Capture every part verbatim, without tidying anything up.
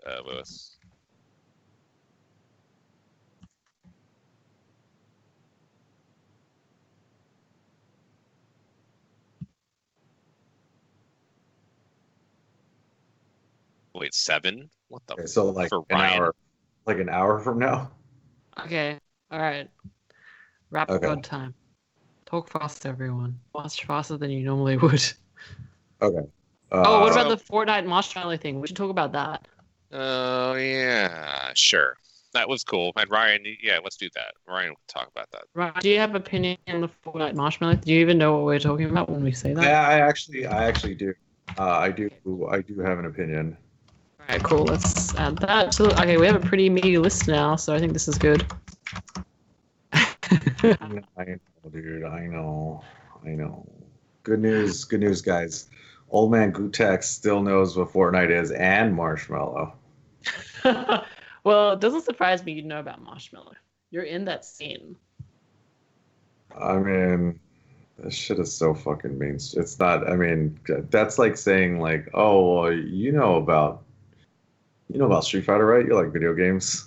uh, Lewis. Wait, seven? What the Okay, so like for an Ryan? hour, like an hour from now. Okay. All right. Rap Okay. god time. Talk fast, everyone. Much faster than you normally would. Okay. Oh, what Uh, about the Fortnite marshmallow thing? We should talk about that. Oh yeah, sure. That was cool. And Ryan, yeah, let's do that. Ryan, will talk about that. Right. Do you have opinion on the Fortnite marshmallow? Do you even know what we're talking about when we say I, that? I actually, I actually do. Uh, I do, I do have an opinion. All right, cool. Let's add that. So, okay, we have a pretty meaty list now, so I think this is good. I know, dude. I know. I know. Good news. Good news, guys. Old man Gutex still knows what Fortnite is and Marshmallow. Well, it doesn't surprise me you know about marshmallow. You're in that scene. I mean, this shit is so fucking mainstream. It's not. I mean, that's like saying like, oh, well, you know about, you know about Street Fighter, right? You like video games.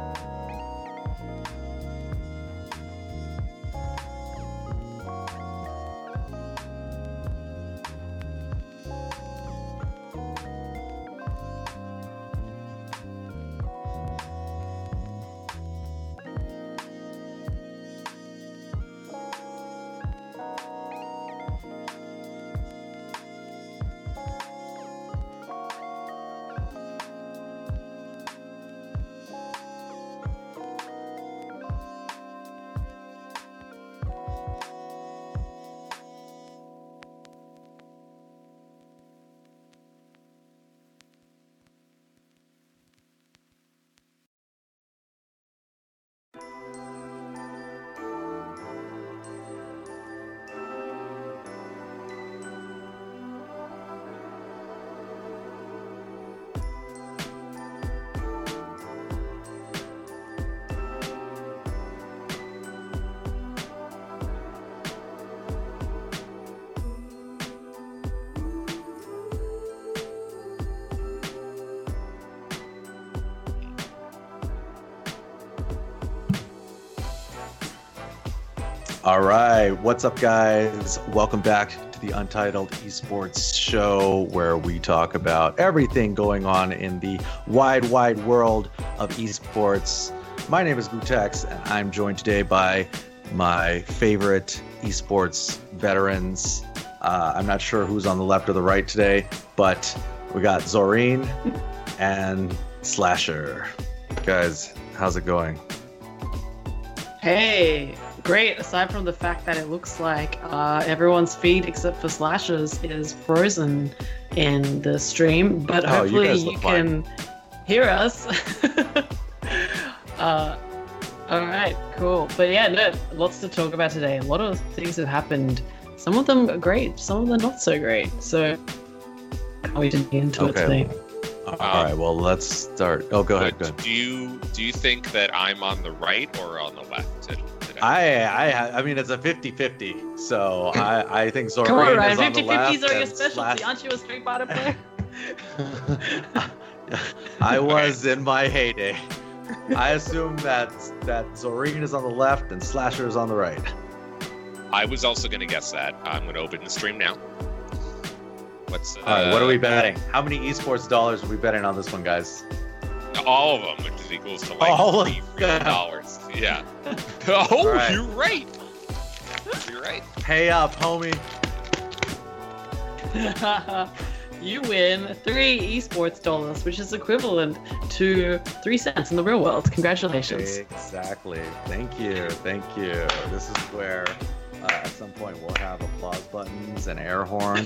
All right, what's up, guys? Welcome back to the Untitled Esports Show, where we talk about everything going on in the wide, wide world of esports. My name is Gutex, and I'm joined today by my favorite esports veterans. Uh, I'm not sure who's on the left or the right today, but we got Zorine and Slasher. Guys, how's it going? Hey, great. Aside from the fact that it looks like uh, everyone's feed except for Slasher's is frozen in the stream, but Oh, you hopefully guys you, look can hear us. uh, all right, cool. But yeah, no, lots to talk about today. A lot of things have happened. Some of them are great, some of them not so great. So can't wait to get into it Okay. today. All right, well, let's start. Oh, go ahead. Go But ahead. do you do you think that I'm on the right or on the left to- today? I, I, I mean, it's a fifty-fifty. So I, I think Zorine Come on, is Ryan. on the fifty left. fifties are your and specialty. Slash- Aren't you a Street Fighter player? I was in my heyday. I assume that that Zorine is on the left and Slasher is on the right. I was also going to guess that. I'm going to open the stream now. What's uh, All right, what are we betting? How many esports dollars are we betting on this one, guys? All of them, which is equals to like All of three them. dollars. Yeah. Oh, All right. you're right. You're right. Pay up, homie. You win three esports dollars, which is equivalent to three cents in the real world. Congratulations. Exactly. Thank you. Thank you. This is where uh, at some point we'll have applause buttons and air horns.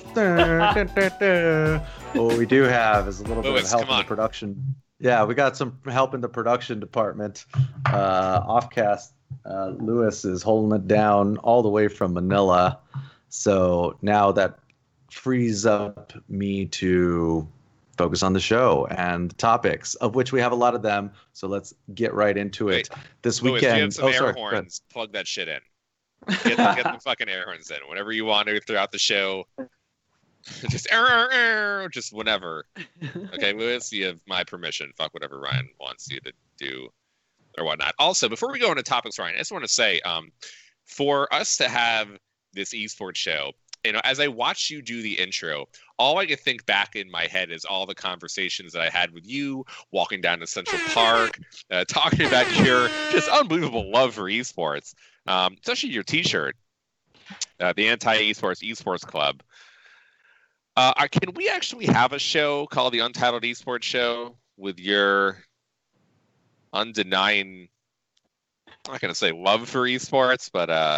What we do have is a little bit Lewis, of help come in the on. production. Yeah, we got some help in the production department. Uh, Offcast, uh, Lewis is holding it down all the way from Manila. So now that frees up me to focus on the show and topics, of which we have a lot of them. So let's get right into it. Wait, This Lewis, weekend. you have some oh, air sorry. go ahead. horns. Plug that shit in. Get, get the fucking air horns in. Whenever you want to throughout the show. Just air, air, air, just whenever. Okay, Lewis, you have my permission. Fuck whatever Ryan wants you to do or whatnot. Also, before we go into topics, Ryan, I just want to say, um, for us to have this esports show, you know, as I watch you do the intro, all I can think back in my head is all the conversations that I had with you walking down to Central Park, uh, talking about your just unbelievable love for esports, um, especially your T-shirt, uh, the Anti-Esports Esports Club. Uh, uh, can we actually have a show called the Untitled Esports Show with your undenying, I'm not going to say love for esports, but uh,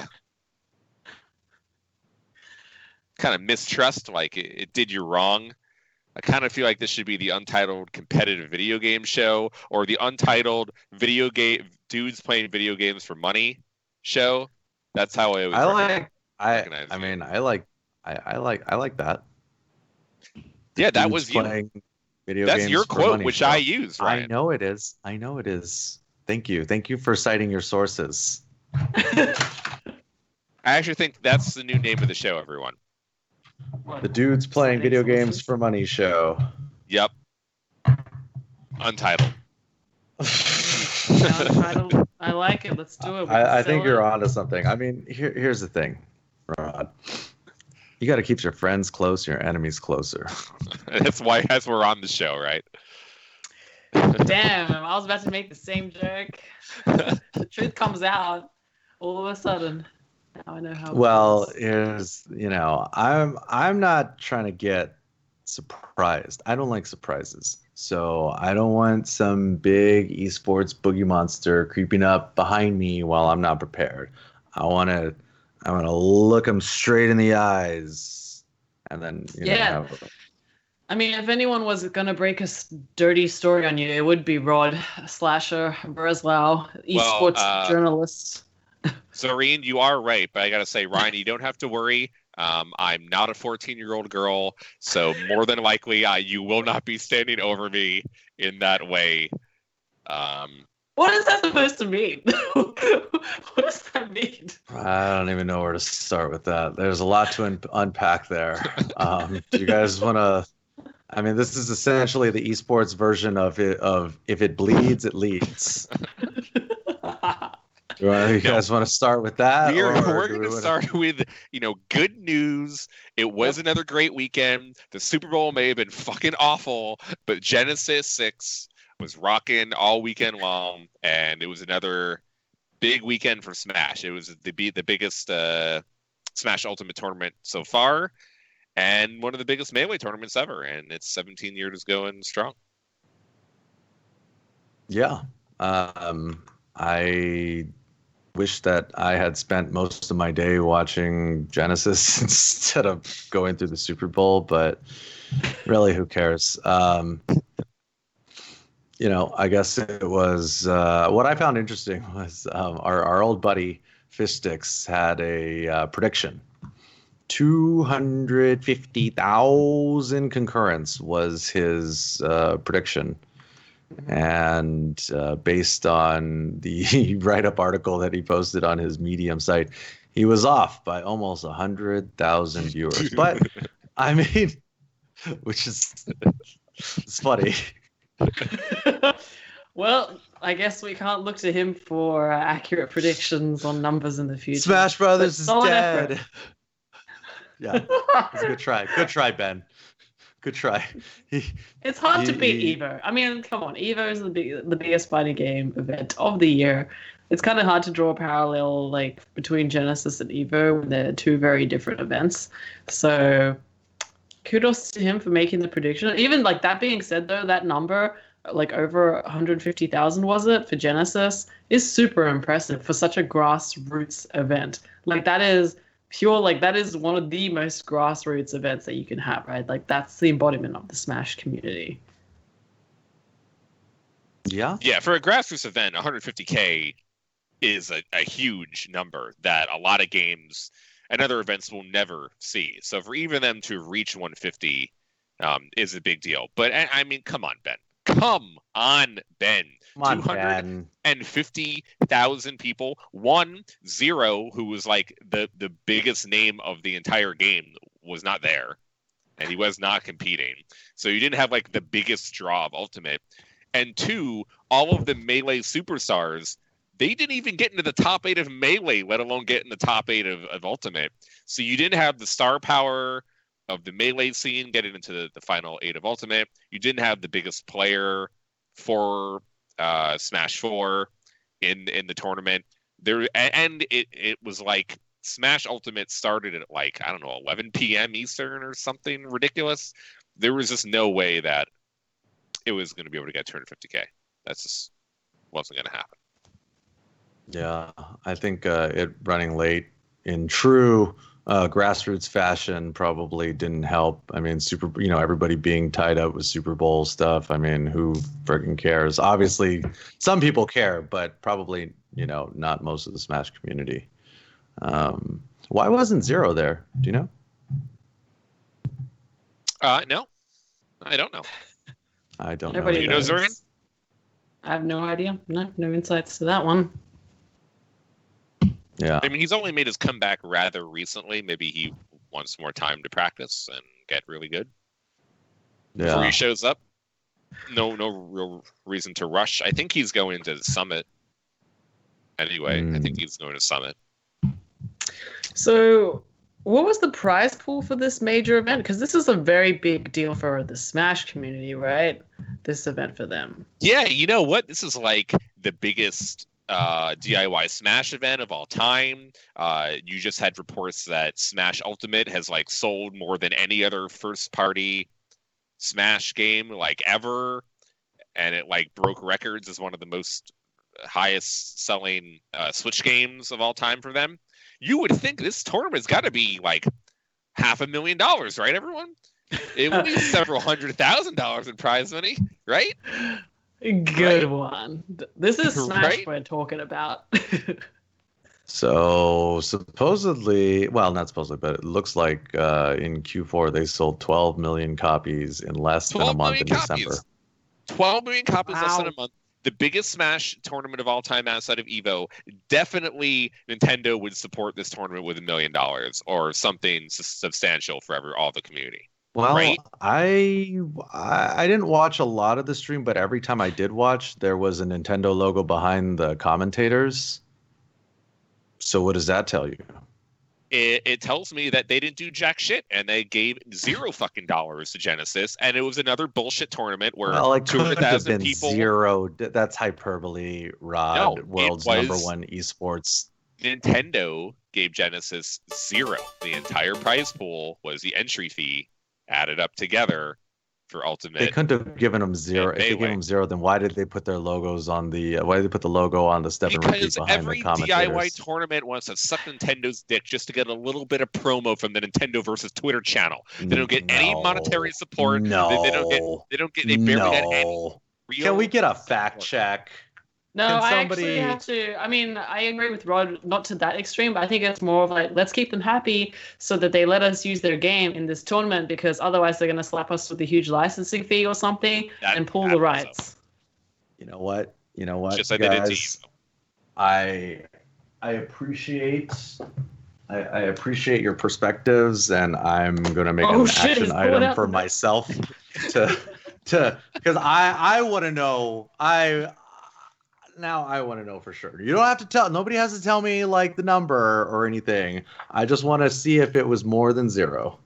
kind of mistrust, like it, it did you wrong? I kind of feel like this should be the Untitled Competitive Video Game Show or the Untitled Video Game Dudes Playing Video Games for Money Show. That's how I always I recognize- like. I. recognize I you. mean, I like. I, I like. I like that. Yeah, that Dudes was you. playing video That's games your for quote, money which show. I use, I Ryan. know it is. I know it is. Thank you. Thank you for citing your sources. I actually think that's the new name of the show, everyone. The Dudes Playing Citing Video Games sources? for Money show. Yep. Untitled. Now I'm trying to- I like it. Let's do it. We can I, I sell think it. you're onto something. I mean, here, here's the thing, Rod. You got to keep your friends close, your enemies closer. That's why as we're on the show, right? Damn, I was about to make the same joke. The truth comes out all of a sudden. Now I know how. it Well, feels. here's you know, I'm I'm not trying to get surprised. I don't like surprises. So I don't want some big esports boogie monster creeping up behind me while I'm not prepared. I want to I want to look them straight in the eyes and then you Yeah. know have, I mean, if anyone was going to break a s- dirty story on you, it would be Rod Slasher Breslau, Well, esports uh, journalist. Zareen, you are right, but I gotta say, Ryan, you don't have to worry. Um, I'm not a fourteen-year-old girl, so more than likely, uh, you will not be standing over me in that way. Um, What is that supposed to mean? What does that mean? I don't even know where to start with that. There's a lot to un- unpack there. Um, do you guys want to? I mean, this is essentially the esports version of it. Of if it bleeds, it leads. Do you, wanna, you No. guys want to start with that? we're or we're do going we to wanna- start with, you know, good news. It was another great weekend. The Super Bowl may have been fucking awful, but Genesis six was rocking all weekend long, and it was another big weekend for Smash. It was the be the biggest uh, Smash Ultimate tournament so far, and one of the biggest Melee tournaments ever. And it's seventeen years going strong. Yeah. Um, I wish that I had spent most of my day watching Genesis instead of going through the Super Bowl, but really, who cares? Um, you know, I guess it was uh, what I found interesting was um, our, our old buddy Fishsticks had a uh, prediction. two hundred fifty thousand concurrents was his uh, prediction. And uh, based on the write-up article that he posted on his Medium site, he was off by almost one hundred thousand viewers. But, I mean, which is it's funny. Well, I guess we can't look to him for uh, accurate predictions on numbers in the future. Smash Brothers But is solid dead. effort. Yeah, it's a good try. Good try, Ben. Good try. He, It's hard to He- beat he- Evo. I mean, come on, Evo is the big, the biggest fighting game event of the year. It's kind of hard to draw a parallel like between Genesis and Evo when they're two very different events. So, kudos to him for making the prediction. Even like that being said, though, that number like over one hundred fifty thousand was it for Genesis is super impressive for such a grassroots event. Like that is pure, like that is one of the most grassroots events that you can have, right? Like that's the embodiment of the Smash community. yeah. Yeah, for a grassroots event, one hundred fifty K is a, a huge number that a lot of games and other events will never see. So for even them to reach one hundred fifty um, is a big deal. But I, I mean, come on, Ben. Come on, Ben. Come on, two hundred Ben. And fifty thousand people. One zero, who was like the the biggest name of the entire game, was not there, and he was not competing. So you didn't have like the biggest draw of Ultimate. And two, all of the Melee superstars, they didn't even get into the top eight of Melee, let alone get in the top eight of, of Ultimate. So you didn't have the star power of the Melee scene getting into the, the final eight of Ultimate. You didn't have the biggest player for uh, Smash four in in the tournament. There and it, it was like Smash Ultimate started at like, I don't know, eleven p.m. Eastern or something ridiculous. There was just no way that it was going to be able to get two hundred fifty K. That's just wasn't going to happen. Yeah, I think uh, it running late in true uh, grassroots fashion probably didn't help. I mean, super, you know, everybody being tied up with Super Bowl stuff. I mean, who freaking cares? Obviously, some people care, but probably, you know, not most of the Smash community. Um, why wasn't Zero there? Do you know? Uh, no, I don't know. I don't Everybody know. You know knows. Zorin? I have no idea. No, no insights to that one. Yeah. I mean, he's only made his comeback rather recently. Maybe he wants more time to practice and get really good before Yeah. he shows up. no no real reason to rush. I think he's going to Summit anyway. Mm. I think he's going to Summit. So, what was the prize pool for this major event? Because this is a very big deal for the Smash community, right? This event for them. Yeah, you know what? This is like the biggest uh, D I Y Smash event of all time. Uh, you just had reports that Smash Ultimate has like sold more than any other first-party Smash game like ever, and it like broke records as one of the most highest-selling uh, Switch games of all time for them. You would think this tournament's got to be like half a million dollars, right, everyone? It would be several hundred thousand dollars in prize money, right? Good right? one. This is Smash right? we're talking about. So supposedly, well, not supposedly, but it looks like uh, in Q four they sold twelve million copies in less than a month in copies. December. twelve million copies wow. less than a month. The biggest Smash tournament of all time outside of EVO. Definitely Nintendo would support this tournament with a million dollars or something substantial for every, all the community. Well, right? I I didn't watch a lot of the stream, but every time I did watch, there was a Nintendo logo behind the commentators. So what does that tell you? It, it tells me that they didn't do jack shit and they gave zero fucking dollars to Genesis, and it was another bullshit tournament where well, it two hundred thousand people. Zero. That's hyperbole, Rod. No, World's number one esports. Nintendo gave Genesis zero. The entire prize pool was the entry fee added up together for Ultimate. They couldn't have given them zero. If they gave them zero, then why did they put their logos on the? Uh, why did they put the logo on the step and repeat behind the commentators? Because every D I Y tournament wants to suck Nintendo's dick just to get a little bit of promo from the Nintendo versus Twitter channel. They don't get no, any monetary support. No, they, they don't get. They don't get. They barely no. get any. Real Can we get a fact support. check? No, Can I somebody... actually have to. I mean, I agree with Rod, not to that extreme, but I think it's more of like, let's keep them happy so that they let us use their game in this tournament, because otherwise they're going to slap us with a huge licensing fee or something that, and pull the rights. So. You know what? You know what, Just like guys? They did to you. I I appreciate I, I appreciate your perspectives, and I'm going to make oh, an shit, action item for myself to to because I I want to know I. Now I want to know for sure. You don't have to tell. Nobody has to tell me like the number or anything. I just want to see if it was more than zero.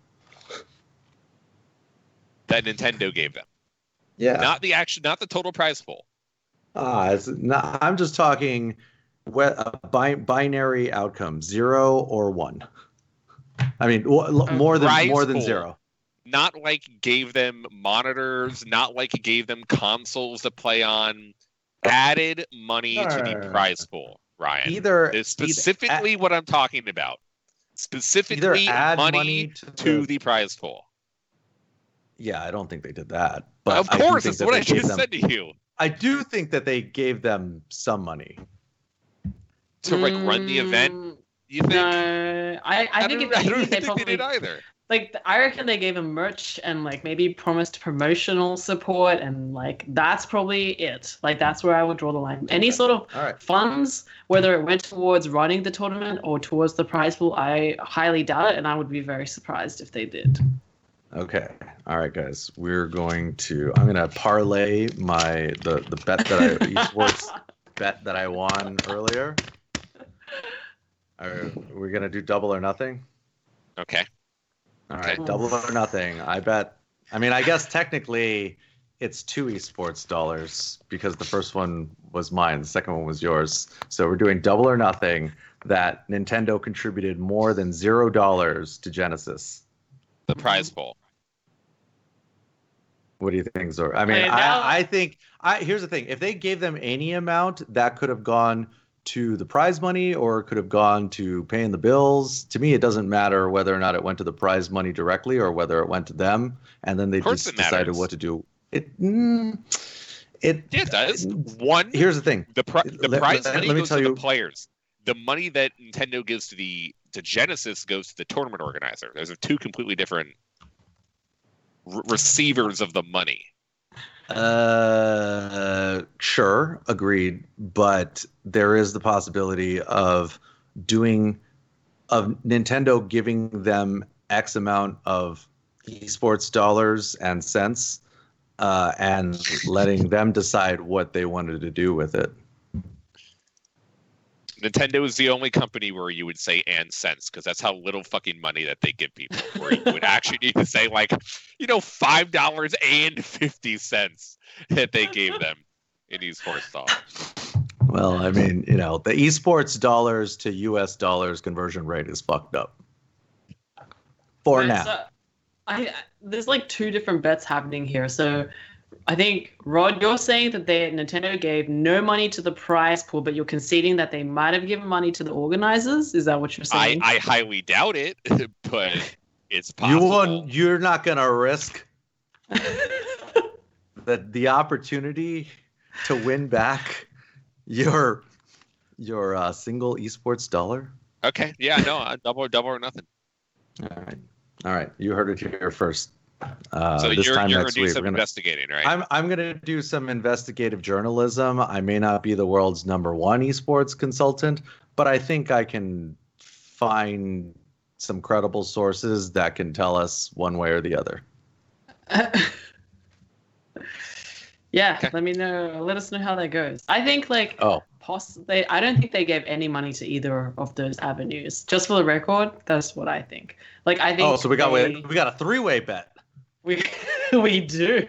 That Nintendo gave them. Yeah. Not the action. Not the total prize pool. Ah, it's not, I'm just talking a bi- binary outcome, zero or one. I mean, more than prize more than pool. zero. Not like gave them monitors. Not like it gave them consoles to play on. Added money no, to the prize pool, Ryan. Either it's specifically either, what I'm talking about. Specifically, add money, money to, to the, the prize pool. Yeah, I don't think they did that. But of course, that's what I just them, said to you. I do think that they gave them some money to like run the event. You think? No, I, I, I think don't, if I don't they, think probably, they did either. Like, I reckon they gave them merch and, like, maybe promised promotional support, and, like, that's probably it. Like, that's where I would draw the line. Any sort of right. funds, whether it went towards running the tournament or towards the prize pool, I highly doubt it, and I would be very surprised if they did. Okay. All right, guys. We're going to... I'm going to parlay my... The, the bet that I... esports bet that I won earlier. Are we going to do double or nothing? Okay. All right, double or nothing. I bet. I mean, I guess technically it's two esports dollars because the first one was mine, the second one was yours. So we're doing double or nothing that Nintendo contributed more than zero dollars to Genesis. The prize pool. What do you think, Zor? I mean, I, I think. I here's the thing: if they gave them any amount, that could have gone to the prize money or could have gone to paying the bills. To me, it doesn't matter whether or not it went to the prize money directly or whether it went to them, and then they just decided what to do. It, mm, it, yeah, it does. One. Here's the thing: the pri- the let, prize let, money let me goes tell to you, the players. The money that Nintendo gives to the to Genesis goes to the tournament organizer. Those are two completely different r- receivers of the money. Uh, sure, agreed. But there is the possibility of doing, of Nintendo giving them X amount of esports dollars and cents uh, and letting them decide what they wanted to do with it. Nintendo is the only company where you would say and cents, because that's how little fucking money that they give people. Where you would actually need to say, like, you know, five dollars and fifty cents that they gave them in esports dollars. Well, I mean, you know, the esports dollars to U S dollars conversion rate is fucked up. For Right, now. so I, there's like two different bets happening here. So I think, Rod, you're saying that they Nintendo gave no money to the prize pool, but you're conceding that they might have given money to the organizers? Is that what you're I, saying? I highly doubt it, but it's You possible. won't, you're not going to risk the, the opportunity to win back your your uh, single esports dollar? Okay, yeah, no, uh, double, double or nothing. All right. All right. You heard it here first. Uh, So this you're, time you're going next to do week, some we're gonna, investigating, right? I'm I'm gonna do some investigative journalism. I may not be the world's number one esports consultant, but I think I can find some credible sources that can tell us one way or the other. Yeah, Okay. let me know. Let us know how that goes. I think like Oh, poss- they, I don't think they gave any money to either of those avenues. Just for the record, that's what I think. Like I think. oh, so we got they, we got a three way bet. we we do.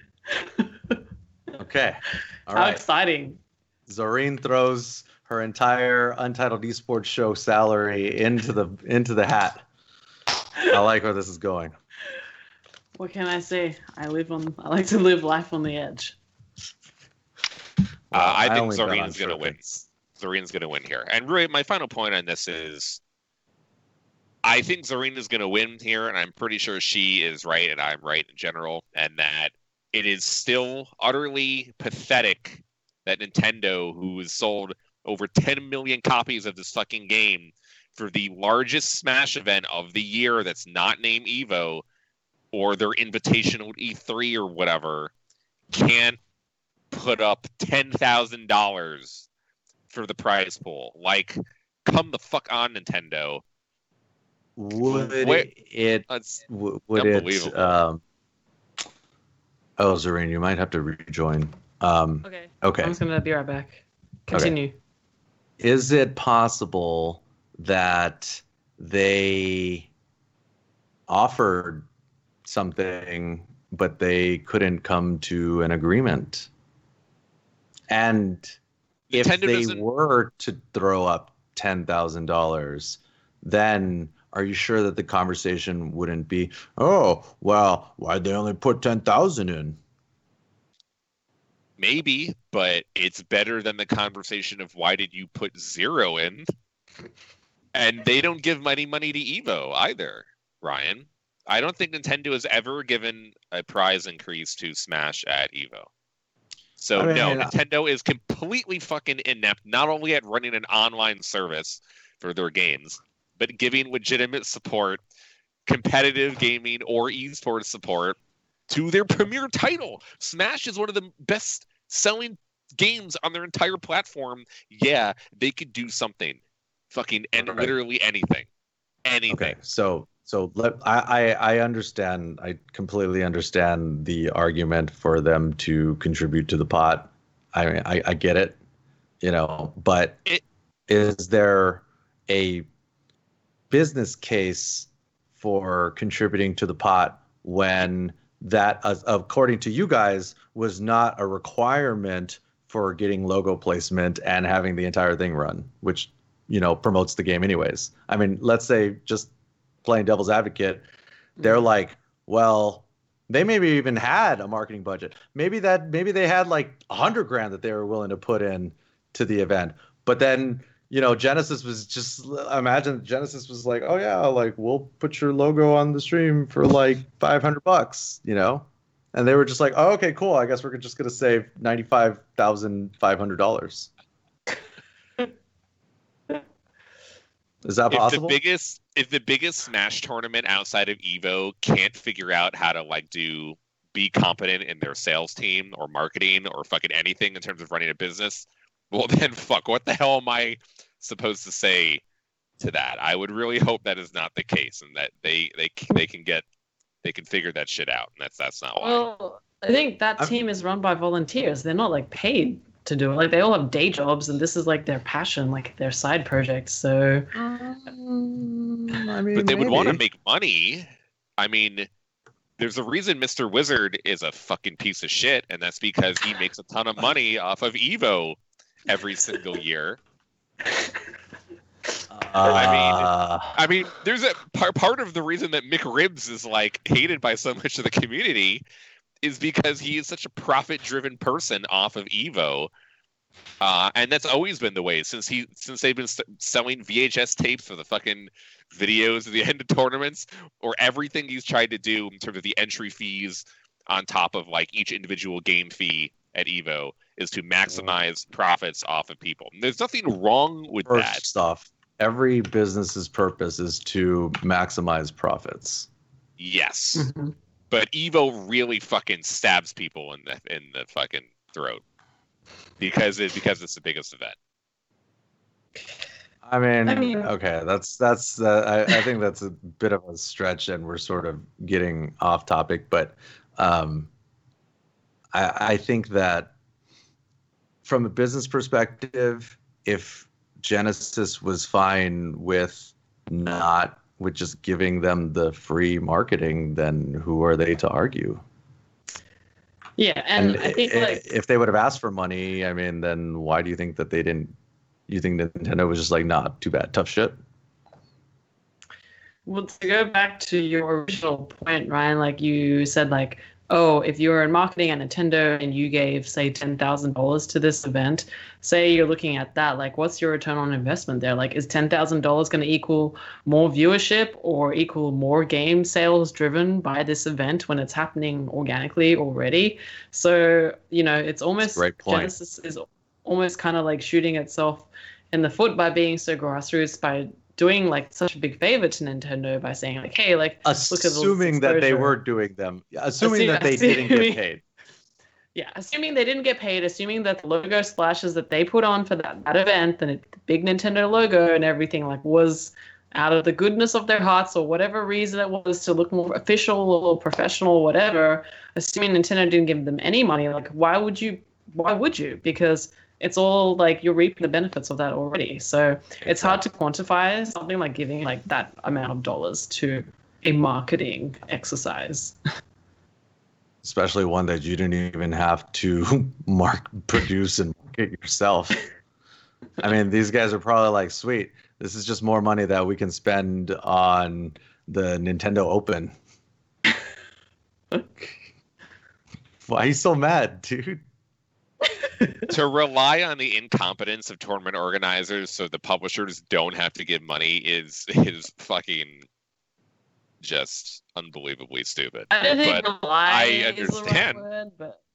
Okay. All How right. exciting! Zorine throws her entire Untitled Esports Show salary into the into the hat. I like where this is going. What can I say? I live on. I like to live life on the edge. Uh, I think only bet on Zorin's going to sure win. things. Zorin's going to win here. And really, my final point on this is I think Zorin is going to win here, and I'm pretty sure she is right, and I'm right in general, and that it is still utterly pathetic that Nintendo, who has sold over ten million copies of this fucking game for the largest Smash event of the year that's not named EVO, or their invitational E three or whatever, can't put up ten thousand dollars for the prize pool. Like, come the fuck on, Nintendo. Would Wait. it That's w- would it unbelievable. um Oh, Zorine, you might have to rejoin. Um Okay. okay. I'm just gonna be right back. Continue. Is it possible that they offered something but they couldn't come to an agreement? And if Nintendo they doesn't- were to throw up ten thousand dollars, then are you sure that the conversation wouldn't be, oh, well, why'd they only put ten thousand in? Maybe, but it's better than the conversation of why did you put zero in? And they don't give any money to Evo either, Ryan. I don't think Nintendo has ever given a prize increase to Smash at Evo. So I mean, no, uh, Nintendo is completely fucking inept, not only at running an online service for their games, but giving legitimate support, competitive gaming or esports support to their premier title. Smash is one of the best selling games on their entire platform. Yeah, they could do something. Fucking and Right. literally anything. Anything. Okay, so so let I, I I understand. I completely understand the argument for them to contribute to the pot. I I, I get it, you know. But It- is there a business case for contributing to the pot when that, uh, according to you guys, was not a requirement for getting logo placement and having the entire thing run, which, you know, promotes the game anyways? I mean, let's say, just playing devil's advocate, they're like, well, they maybe even had a marketing budget. Maybe that maybe they had like a hundred grand that they were willing to put in to the event. But then, you know, Genesis was just, imagine Genesis was like, oh yeah, like we'll put your logo on the stream for like five hundred bucks, you know? And they were just like, oh, okay, cool. I guess we're just going to save ninety-five thousand five hundred dollars. Is that If possible? the biggest if the biggest Smash tournament outside of Evo can't figure out how to like do be competent in their sales team or marketing or fucking anything in terms of running a business, well then fuck, what the hell am I supposed to say to that? I would really hope that is not the case and that they they they can get they can figure that shit out, and that's that's not why. Well, I think that I'm- team is run by volunteers. They're not like paid to do it. Like they all have day jobs, and this is like their passion, like their side project. So, Um, I mean, But they would want to maybe. make money. I mean, there's a reason Mister Wizard is a fucking piece of shit, and that's because he makes a ton of money off of Evo every single year. Uh, I mean, there's a part part of the reason that Mick Ribs is like hated by so much of the community is because he is such a profit-driven person off of Evo, uh, and that's always been the way since he since they've been s- selling V H S tapes for the fucking videos at the end of tournaments, or everything he's tried to do in terms of the entry fees on top of like each individual game fee at Evo is to maximize profits off of people. And there's nothing wrong with that. First off, every business's purpose is to maximize profits. Yes. Mhm. But Evo really fucking stabs people in the in the fucking throat because it because it's the biggest event. I mean, I mean- okay, that's that's. Uh, I, I think that's a bit of a stretch, and we're sort of getting off topic. But um, I, I think that from a business perspective, if Genesis was fine with not with just giving them the free marketing, then who are they to argue? Yeah, and, I think i- like if they would have asked for money, I mean, then why do you think that they didn't? You think that Nintendo was just like, nah, too bad, tough shit? well, to go back to your original point, Ryan, like you said, like, oh, if you were in marketing at Nintendo and you gave, say, ten thousand dollars to this event, say you're looking at that, like, what's your return on investment there? Like, is ten thousand dollars going to equal more viewership or equal more game sales driven by this event when it's happening organically already? So, you know, it's almost Great point. Genesis is almost kind of like shooting itself in the foot by being so grassroots, by doing like such a big favor to Nintendo by saying like, hey, like look at all this Assuming that they exposure. were doing them, assuming Assume- that they didn't get assuming- paid. Yeah, assuming they didn't get paid, assuming that the logo splashes that they put on for that, that event, and it, the big Nintendo logo and everything like was out of the goodness of their hearts or whatever reason it was to look more official or professional or whatever, assuming Nintendo didn't give them any money, like why would you why would you? Because it's all like you're reaping the benefits of that already. So it's hard to quantify something like giving like that amount of dollars to a marketing exercise. Especially one that you didn't even have to mark, produce, and market yourself. I mean, these guys are probably like, sweet, this is just more money that we can spend on the Nintendo Open. Why are you so mad, dude? To rely on the incompetence of tournament organizers so the publishers don't have to give money is is fucking just unbelievably stupid. I don't think But rely I is the right understand. word,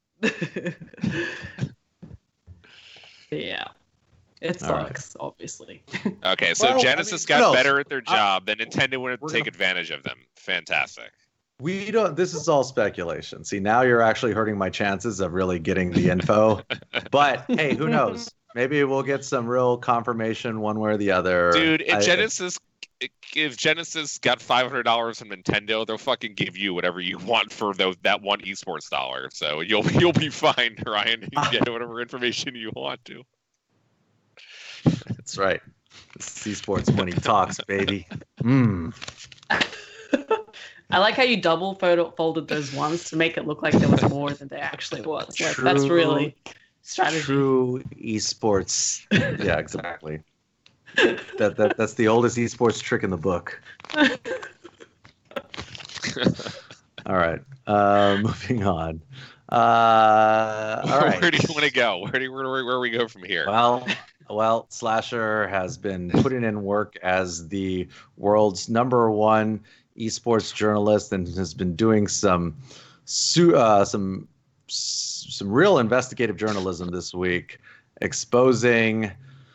but yeah, it All right. sucks, obviously. Okay, so Well, I Genesis mean, who got knows? better at their I- job, then Nintendo wanted to We're take gonna- advantage of them. Fantastic. We don't. This is all speculation. See, now you're actually hurting my chances of really getting the info. But hey, who knows? Maybe we'll get some real confirmation one way or the other. Dude, if I- Genesis if Genesis got five hundred dollars from Nintendo, they'll fucking give you whatever you want for those that one esports dollar. So you'll you'll be fine, Ryan. You can get whatever information you want to. That's right. Esports money talks, baby. Mm. I like how you double photo folded those ones to make it look like there was more than there actually was. Like that's True. really strategy. True esports. Yeah, exactly. That, that that's the oldest esports trick in the book. All right. Uh, moving on. Uh, all right. Where do you want to go? Where do you, where, where we go from here? Well, well, Slasher has been putting in work as the world's number one esports journalist and has been doing some su- uh, some some real investigative journalism this week, exposing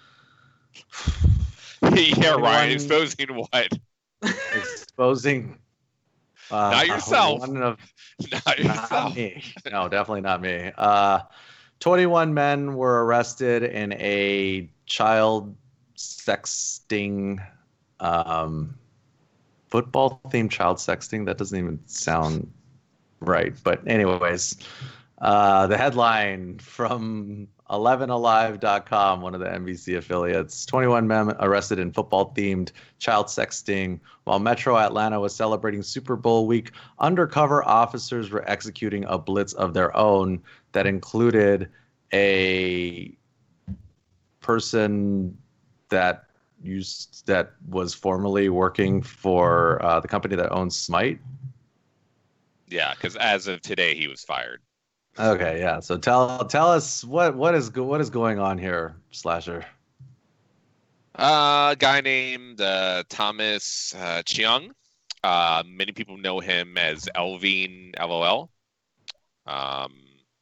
Yeah, Ryan, One- exposing what? exposing uh, Not yourself. one of Not Not yourself. me. No, definitely not me. Uh, twenty-one men were arrested in a child sexting, um, football-themed child sexting. That doesn't even sound Right. But anyways, uh, the headline from eleven alive dot com, one of the N B C affiliates, twenty-one men arrested in football-themed child sex sting. While Metro Atlanta was celebrating Super Bowl week, undercover officers were executing a blitz of their own that included a person that used that was formerly working for uh, the company that owns Smite. Yeah, because as of today, he was fired. Okay, yeah. So tell tell us what what is go- what is going on here, Slasher. Uh, a guy named uh, Thomas uh, Cheung. Uh, many people know him as Elvin LOL. Um,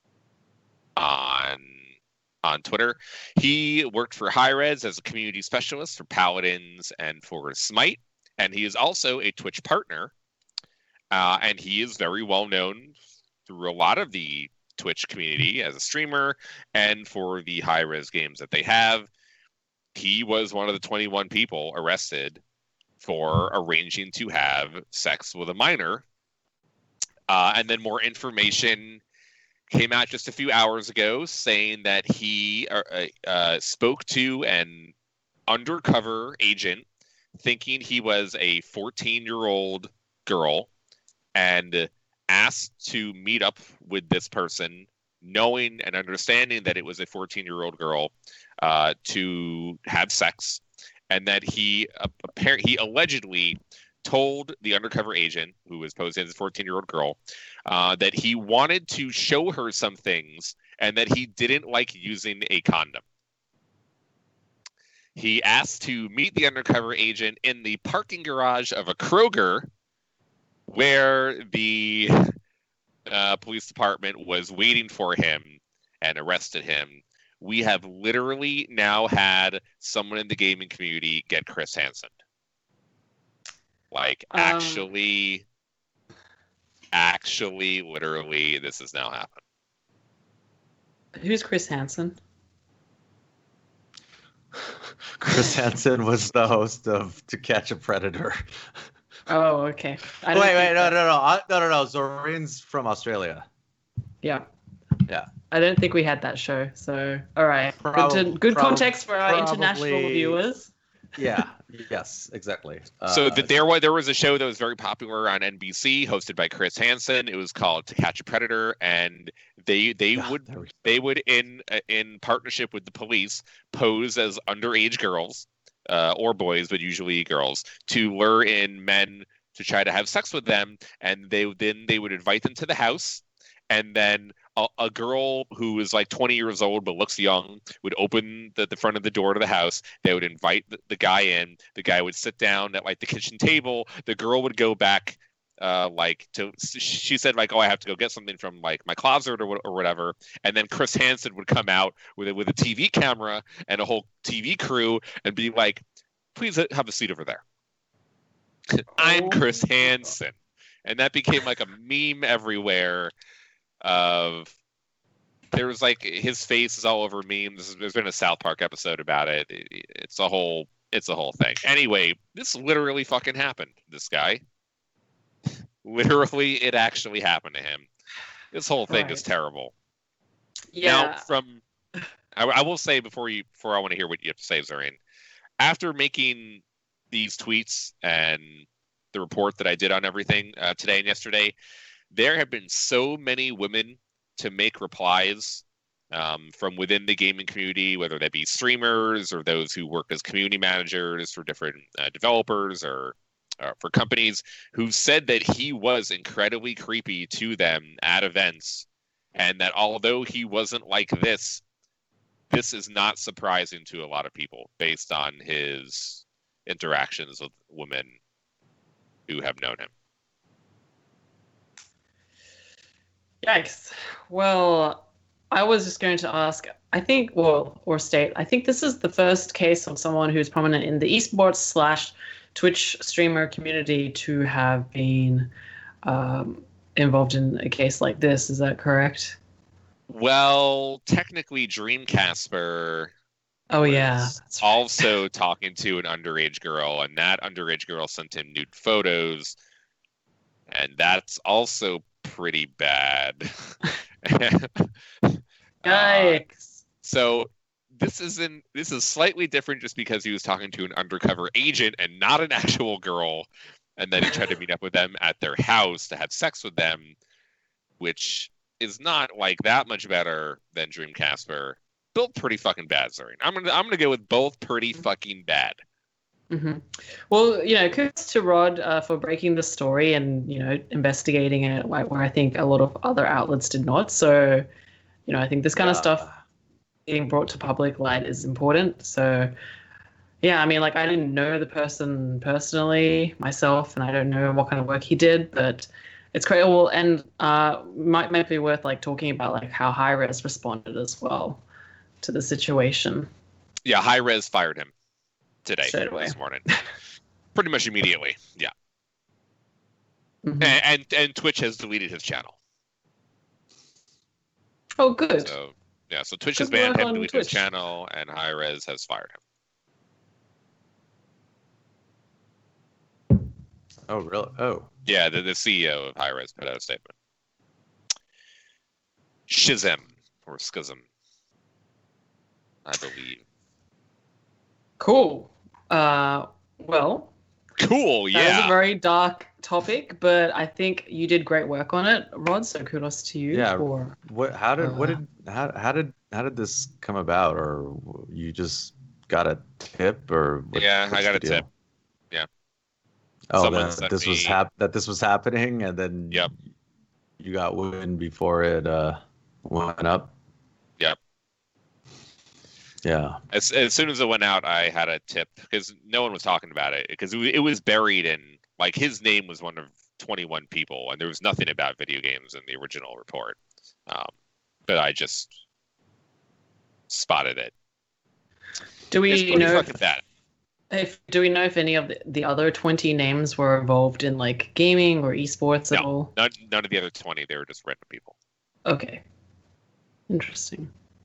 on on Twitter, he worked for Hi-Rez as a community specialist for Paladins and for Smite, and he is also a Twitch partner. Uh, and he is very well known through a lot of the Twitch community as a streamer and for the Hi-Rez games that they have. He was one of the twenty-one people arrested for arranging to have sex with a minor. Uh, and then more information came out just a few hours ago saying that he uh, uh, spoke to an undercover agent thinking he was a fourteen-year-old girl and asked to meet up with this person, knowing and understanding that it was a fourteen-year-old girl, uh, to have sex, and that he uh, apparently he allegedly told the undercover agent, who was posing as a fourteen-year-old girl, uh, that he wanted to show her some things and that he didn't like using a condom. He asked to meet the undercover agent in the parking garage of a Kroger, where the uh, police department was waiting for him and arrested him. We have literally now had someone in the gaming community get Chris Hansen. Like, Um, actually, actually, literally, this has now happened. Who's Chris Hansen? Chris Hansen was the host of To Catch a Predator. Oh, okay. I Wait, don't wait, think no, that- no, no, I- no, no, no. Zorin's from Australia. Yeah. Yeah. I don't think we had that show. So, all right. Prob- good to, good prob- context for our international probably- viewers. Yeah. Yes. Exactly. So Uh, that there was there was a show that was very popular on N B C, hosted by Chris Hansen. It was called To Catch a Predator, and they they yeah, would there we go. they would in uh, in partnership with the police pose as underage girls uh, or boys, but usually girls, to lure in men to try to have sex with them, and they then they would invite them to the house, and then a, a girl who is like twenty years old but looks young would open the, the front of the door to the house. They would invite the, the guy in. The guy would sit down at like the kitchen table. The girl would go back, uh, like to she said like, oh, I have to go get something from like my closet or or whatever. And then Chris Hansen would come out with a, with a T V camera and a whole T V crew and be like, please have a seat over there. I'm Oh. Chris Hansen. And that became like a meme everywhere. Of there was like his face is all over memes. There's been a South Park episode about it. It- It's a whole it's a whole thing. Anyway, this literally fucking happened. This guy, literally, it actually happened to him. This whole thing is Right. terrible. Yeah. Now, from I, I will say before you before I want to hear what you have to say, Zorin. After making these tweets and the report that I did on everything uh, today and yesterday, there have been so many women to make replies um, from within the gaming community, whether that be streamers or those who work as community managers for different uh, developers or uh, for companies, who said that he was incredibly creepy to them at events, and that although he wasn't like this, this is not surprising to a lot of people based on his interactions with women who have known him. Yikes. Well, I was just going to ask, I think, well, or state, I think this is the first case of someone who's prominent in the esports slash Twitch streamer community to have been um, involved in a case like this. Is that correct? Well, technically, Dreamcasper Oh, was yeah. That's right. also talking to an underage girl, and that underage girl sent him nude photos, and that's also pretty bad. Yikes. Uh, so this isn't this is slightly different just because he was talking to an undercover agent and not an actual girl, and then he tried to meet up with them at their house to have sex with them, which is not like that much better than Dream Casper. Built pretty fucking bad, sorry. I'm gonna I'm gonna go with both pretty fucking bad. Mm-hmm. Well, you know, kudos to Rod uh, for breaking the story and, you know, investigating it like where I think a lot of other outlets did not. So, you know, I think this kind Yeah. of stuff being brought to public light is important. So, yeah, I mean, like I didn't know the person personally myself, and I don't know what kind of work he did, but it's great. Well, and uh, might might be worth like talking about like how Hi-Rez responded as well to the situation. Yeah, Hi-Rez fired him today, Straight away. this morning. Pretty much immediately, yeah. Mhm. And, and and Twitch has deleted his channel. Oh, good. So yeah, so Twitch has Good banned work him, on deleted his Twitch. channel, and Hi-Rez has fired him. Oh, really? Oh. Yeah, the, the C E O of Hi-Rez put out a statement. Shizem, or Schism, I believe. Cool. Uh, well, Cool, that was a yeah. very dark topic, but I think you did great work on it, Rod. So kudos to you Yeah. for. What? How did? What Uh, did? How, how did? How did this come about? Or you just got a tip? Or what, Yeah, I what's got the a deal? tip. Yeah. Oh, Someone that sent this was me- hap- That this was happening, and then Yep. you got wind before it uh went up. Yep. Yeah. As, as soon as it went out, I had a tip because no one was talking about it because it, it was buried in, like, his name was one of twenty-one people, and there was nothing about video games in the original report. Um, but I just spotted it. Do It's we pretty know? fucking bad. If, do we know if any of the, the other twenty names were involved in like gaming or esports at No. all? None, none of the other twenty, they were just random people. Okay. Interesting.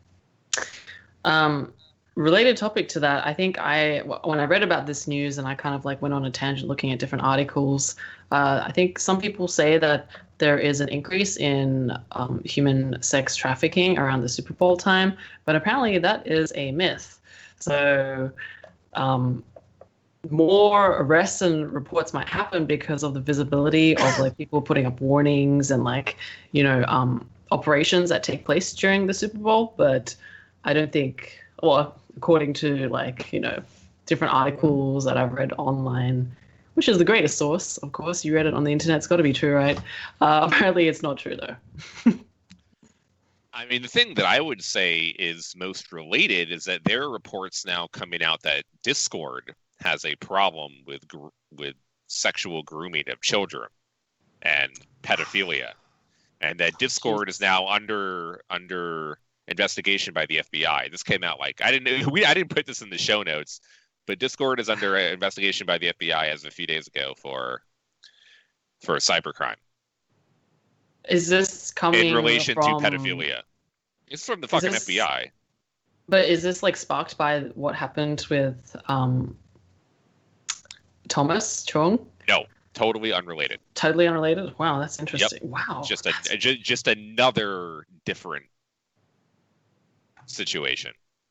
Um, related topic to that, I think I when I read about this news and I kind of like went on a tangent looking at different articles. Uh, I think some people say that there is an increase in um, human sex trafficking around the Super Bowl time, but apparently that is a myth. So. Um, more arrests and reports might happen because of the visibility of like people putting up warnings and like, you know, um, operations that take place during the Super Bowl. But I don't think, well, according to like, you know, different articles that I've read online, which is the greatest source, of course, you read it on the internet, it's got to be true, right? Uh, apparently it's not true though. I mean, the thing that I would say is most related is that there are reports now coming out that Discord has a problem with gr- with sexual grooming of children and pedophilia, and that Discord is now under under investigation by the F B I. This came out like I didn't we I didn't put this in the show notes, but Discord is under investigation by the F B I as of a few days ago for for cybercrime Is this coming in relation from, to pedophilia. It's from the fucking this- F B I. But is this like sparked by what happened with um, Thomas Chung? No, totally unrelated. Totally unrelated. Wow, that's interesting. Wow. Just a ju- just another different situation.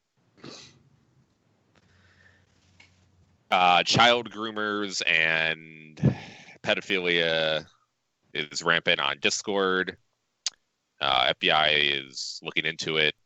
Uh, child groomers and pedophilia is rampant on Discord. Uh, F B I is looking into it.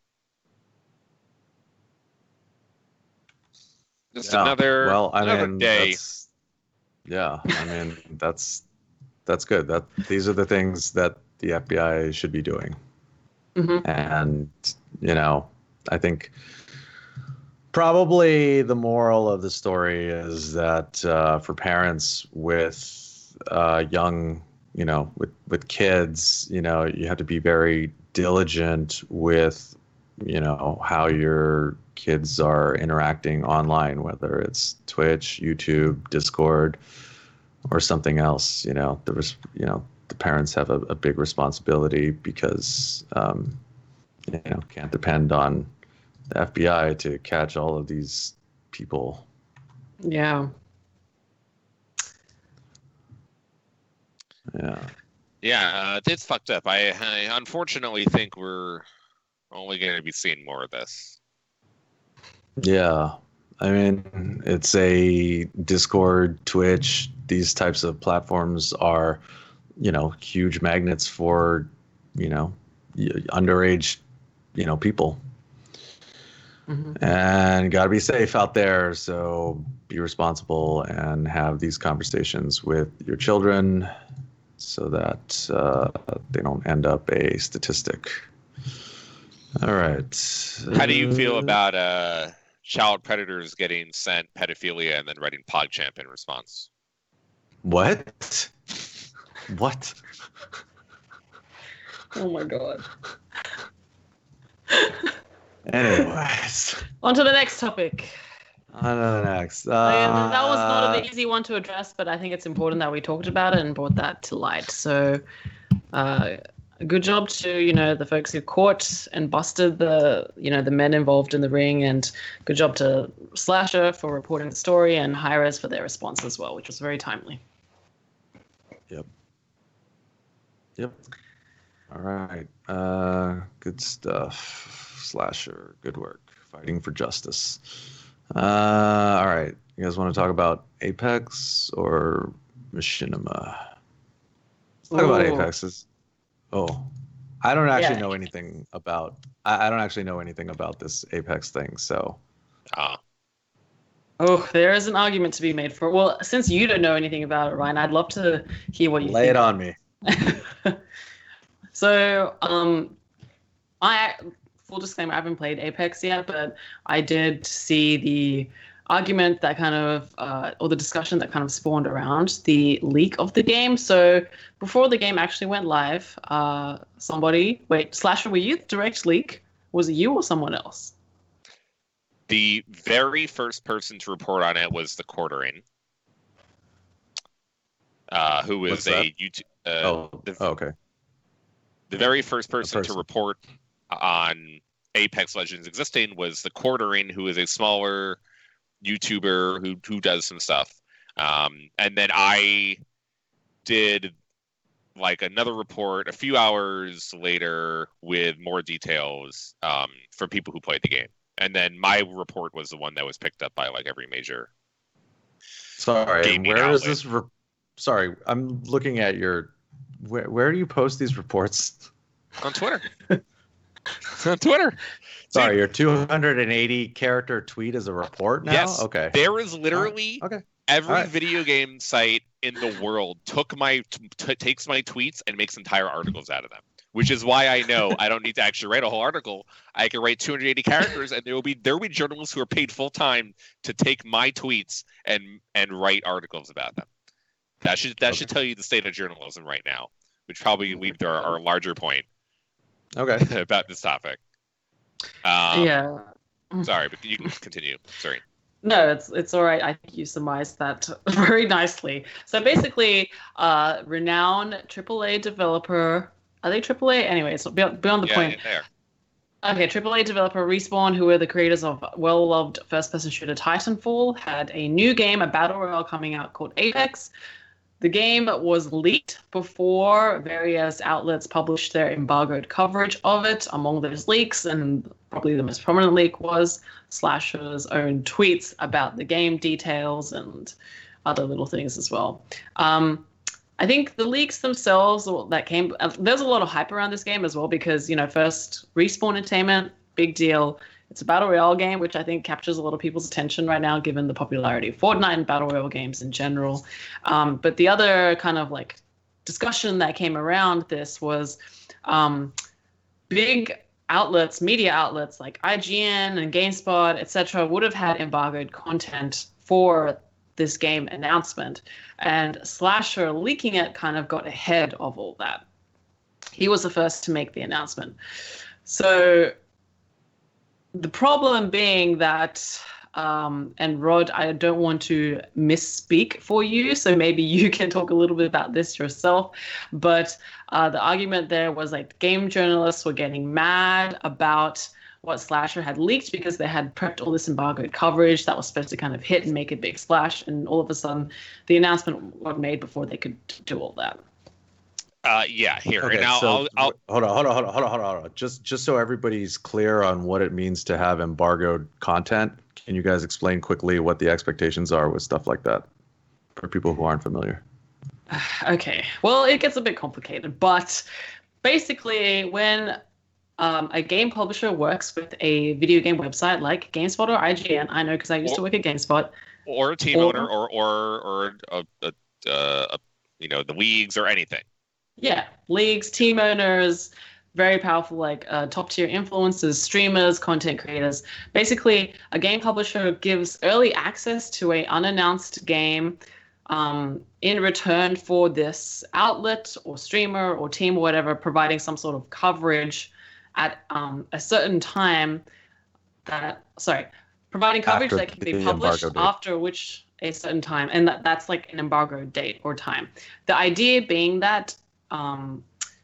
Just Yeah. another Well, I another mean, day. that's, yeah, I mean, that's that's good. That these are the things that the F B I should be doing. Mhm. And you know, I think probably the moral of the story is that uh, for parents with uh, young, you know, with with kids, you know, you have to be very diligent with, you know, how your kids are interacting online, whether it's Twitch, YouTube, Discord, or something else. You know, there was, you know, the parents have a, a big responsibility because, um, you know, can't depend on the F B I to catch all of these people. Yeah. Yeah. Yeah, uh, it's fucked up. I, I unfortunately think we're only going to be seeing more of this. Yeah. I mean, it's a Discord, Twitch, these types of platforms are, you know, huge magnets for, you know, underage, you know, people. Mm-hmm. And got to be safe out there. So be responsible and have these conversations with your children so that uh, they don't end up a statistic. All right. How do you feel about uh, child predators getting sent pedophilia and then writing PogChamp in response? What? What? Oh my god. Anyways. On to the next topic. On to the next. Uh, uh, that was not an easy one to address, but I think it's important that we talked about it and brought that to light. So, uh, good job to, you know, the folks who caught and busted the, you know, the men involved in the ring, and good job to Slasher for reporting the story and Hi-Rez for their response as well, which was very timely. Yep. Yep. All right. Uh, good stuff. Slasher, good work. Fighting for justice. Uh, all right. You guys want to talk about Apex or Machinima? Let's talk Ooh. about Apexes. Oh, I don't actually yeah. know anything about. I, I don't actually know anything about this Apex thing. So. Ah. Oh, there is an argument to be made for. Well, since you don't know anything about it, Ryan, I'd love to hear what you Lay think. it on me. So, um, I full disclaimer, I haven't played Apex yet, but I did see the argument that kind of, uh, or the discussion that kind of spawned around the leak of the game. So before the game actually went live, uh, somebody, wait, Slasher, were you the direct leak? Was it you or someone else? The very first person to report on it was the Quartering, uh, who was a YouTube. Uh, oh, the, oh, okay. The very first person, person to report on Apex Legends existing was the Quartering, who is a smaller YouTuber who who does some stuff. Um, and then I did like another report a few hours later with more details um, for people who played the game. And then my report was the one that was picked up by like every major. Sorry, where is this? Re- Sorry, I'm looking at your. Where where do you post these reports? On Twitter. On Twitter. Sorry, your two hundred eighty character tweet is a report now? Yes. Okay. There is literally okay. every right. video game site in the world took my t- takes my tweets and makes entire articles out of them. Which is why I know I don't need to actually write a whole article. I can write two hundred eighty characters, and there will be there will be journalists who are paid full time to take my tweets and and write articles about them. That should that okay. should tell you the state of journalism right now, which probably leads to our, our larger point. Okay. About this topic. Um, yeah. Sorry, but you can continue. Sorry. No, it's it's all right. I think you surmised that very nicely. So basically, uh, renowned triple A developer. Are they triple A? Anyway, so beyond, beyond the yeah, point. Yeah, okay, triple A developer Respawn, who are the creators of well-loved first-person shooter Titanfall, had a new game, a battle royale coming out called Apex. The game was leaked before various outlets published their embargoed coverage of it. Among those leaks, and probably the most prominent leak, was Slasher's own tweets about the game details and other little things as well. Um, I think the leaks themselves that came, uh, there's a lot of hype around this game as well because, you know, first Respawn Entertainment, big deal. It's a battle royale game, which I think captures a lot of people's attention right now, given the popularity of Fortnite and battle royale games in general. Um, but the other kind of like discussion that came around this was um, big outlets, media outlets like I G N and GameSpot, et cetera, would have had embargoed content for this game announcement, and Slasher leaking it kind of got ahead of all that. He was the first to make the announcement. So the problem being that, um, and Rod, I don't want to misspeak for you, so maybe you can talk a little bit about this yourself, but uh, the argument there was like game journalists were getting mad about what Slasher had leaked because they had prepped all this embargoed coverage that was supposed to kind of hit and make a big splash, and all of a sudden the announcement was made before they could do all that. Uh, yeah, here Okay, and now so I'll, I'll hold on, hold on, hold on, hold on, hold on, hold on. Just, just so everybody's clear on what it means to have embargoed content, can you guys explain quickly what the expectations are with stuff like that for people who aren't familiar? Okay, well, it gets a bit complicated, but basically, when um, a game publisher works with a video game website like GameSpot or I G N, I know because I used or, to work at GameSpot. or a team or, owner or or or a, a, a, a you know the leagues or anything. Yeah, leagues, team owners, very powerful, like uh, top tier influencers, streamers, content creators. Basically, a game publisher gives early access to a unannounced game um, in return for this outlet or streamer or team or whatever providing some sort of coverage at um, a certain time. That sorry, providing coverage After that can be the published embargo date. after which a certain time, and that, that's like an embargo date or time. The idea being that um,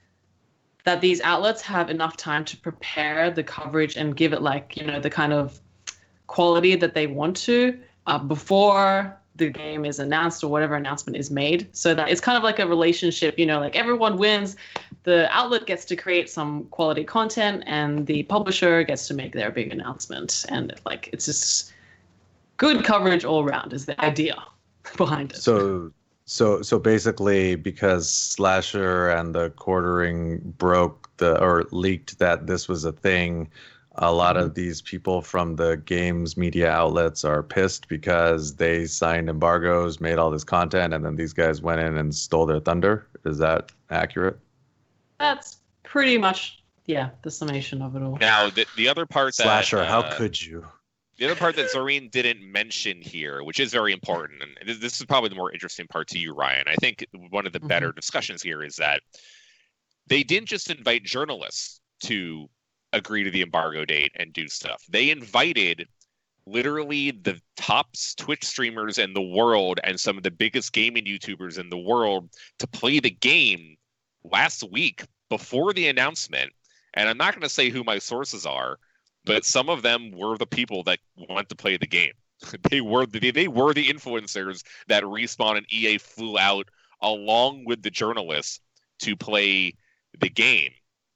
that these outlets have enough time to prepare the coverage and give it like, you know, the kind of quality that they want to uh, before the game is announced or whatever announcement is made. So that it's kind of like a relationship, you know, like everyone wins. The outlet gets to create some quality content and the publisher gets to make their big announcement. And like, it's just good coverage all around is the idea behind it. So, so, so basically, because Slasher and the Quartering broke the or leaked that this was a thing, a lot of these people from the games media outlets are pissed because they signed embargoes, made all this content, and then these guys went in and stole their thunder. Is that accurate? That's pretty much, yeah, the summation of it all. Now the the other part that Slasher, uh, how could you? The other part that Zorine didn't mention here, which is very important, and this, this is probably the more interesting part to you, Ryan. I think one of the better Mm-hmm. discussions here is that they didn't just invite journalists to agree to the embargo date and do stuff. They invited literally the top Twitch streamers in the world and some of the biggest gaming YouTubers in the world to play the game last week before the announcement. And I'm not going to say who my sources are, but some of them were the people that want to play the game. They were the, they were the influencers that Respawn and E A flew out along with the journalists to play the game.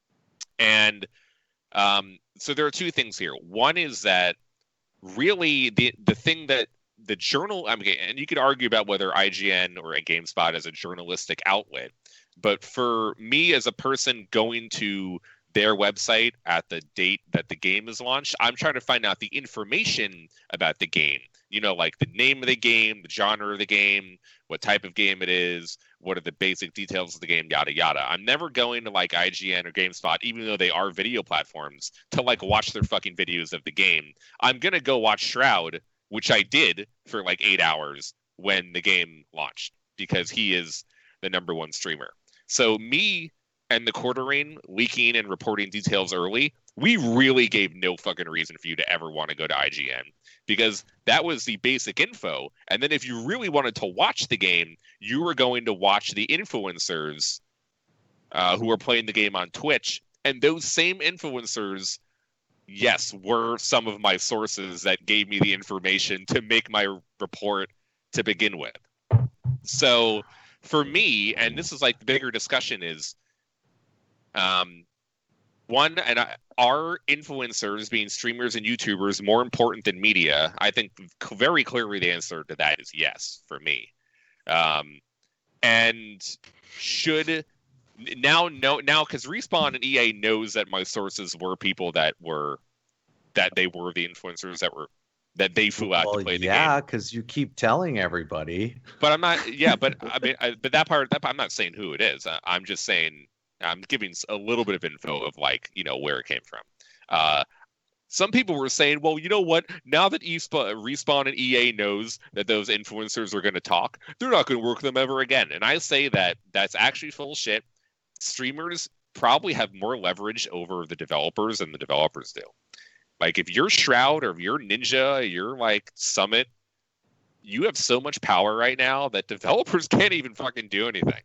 And um, so there are two things here. One is that really the the thing that the journal, I mean, and you could argue about whether I G N or a GameSpot is a journalistic outlet, but for me as a person going to their website at the date that the game is launched, I'm trying to find out the information about the game. You know, like the name of the game, the genre of the game, what type of game it is, what are the basic details of the game, yada yada. I'm never going to like I G N or GameSpot, even though they are video platforms, to like watch their fucking videos of the game. I'm gonna go watch Shroud, which I did for like eight hours when the game launched, because he is the number one streamer. So me and the Quartering leaking and reporting details early, we really gave no fucking reason for you to ever want to go to I G N, because that was the basic info. And then if you really wanted to watch the game, you were going to watch the influencers uh, who were playing the game on Twitch. And those same influencers, yes, were some of my sources that gave me the information to make my report to begin with. So for me, and this is like the bigger discussion is, um, one, and I, are influencers, being streamers and YouTubers, more important than media? I think very clearly the answer to that is yes for me. Um, and should now know now because Respawn and E A knows that my sources were people that were that they were the influencers that were that they flew out Well, to play the yeah, game. because you keep telling everybody. But I'm not. Yeah, but I mean, I, but that part, that part, I'm not saying who it is. I, I'm just saying. I'm giving a little bit of info of like, you know, where it came from. Uh, some people were saying, well, you know what? Now that eSpa, Respawn and E A knows that those influencers are going to talk, they're not going to work with them ever again. And I say that that's actually full shit. Streamers probably have more leverage over the developers than the developers do. Like if you're Shroud or if you're Ninja, you're like Summit, you have so much power right now that developers can't even fucking do anything.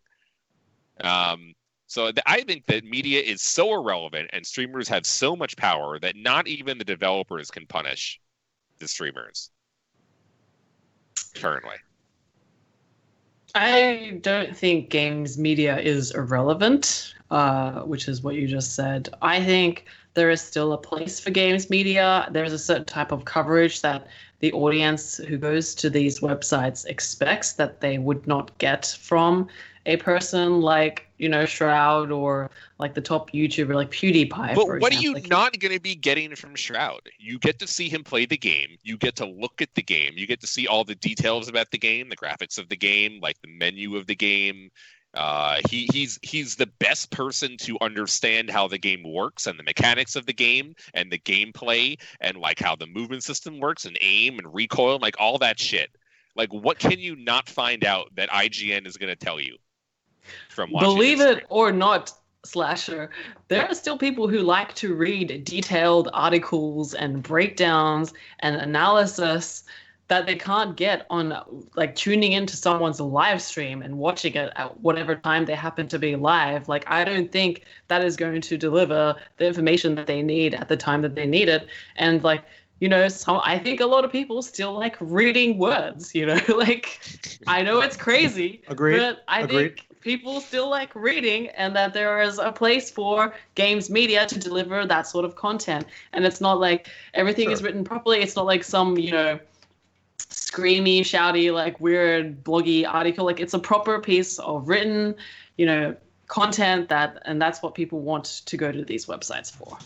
Um, So th- I think that media is so irrelevant and streamers have so much power that not even the developers can punish the streamers currently. I don't think games media is irrelevant, uh, which is what you just said. I think there is still a place for games media. There's a certain type of coverage that the audience who goes to these websites expects that they would not get from a person like, you know, Shroud or like the top YouTuber like PewDiePie. But for what example. are you Like, not going to be getting from Shroud? You get to see him play the game. You get to look at the game. You get to see all the details about the game, the graphics of the game, like the menu of the game. Uh, he he's he's the best person to understand how the game works and the mechanics of the game and the gameplay and like how the movement system works and aim and recoil, like all that shit. Like, what can you not find out that I G N is going to tell you from watching? Believe it or not, Slasher, there are still people who like to read detailed articles and breakdowns and analysis that they can't get on like tuning into someone's live stream and watching it at whatever time they happen to be live. Like, I don't think that is going to deliver the information that they need at the time that they need it. And like, you know, so I think a lot of people still like reading words, you know, like I know it's crazy, Agreed. but I Agreed. think people still like reading, and that there is a place for games media to deliver that sort of content. And it's not like everything Sure. is written properly. It's not like some, you know, screamy, shouty, like weird bloggy article. Like, it's a proper piece of written, you know, content that, and that's what people want to go to these websites for.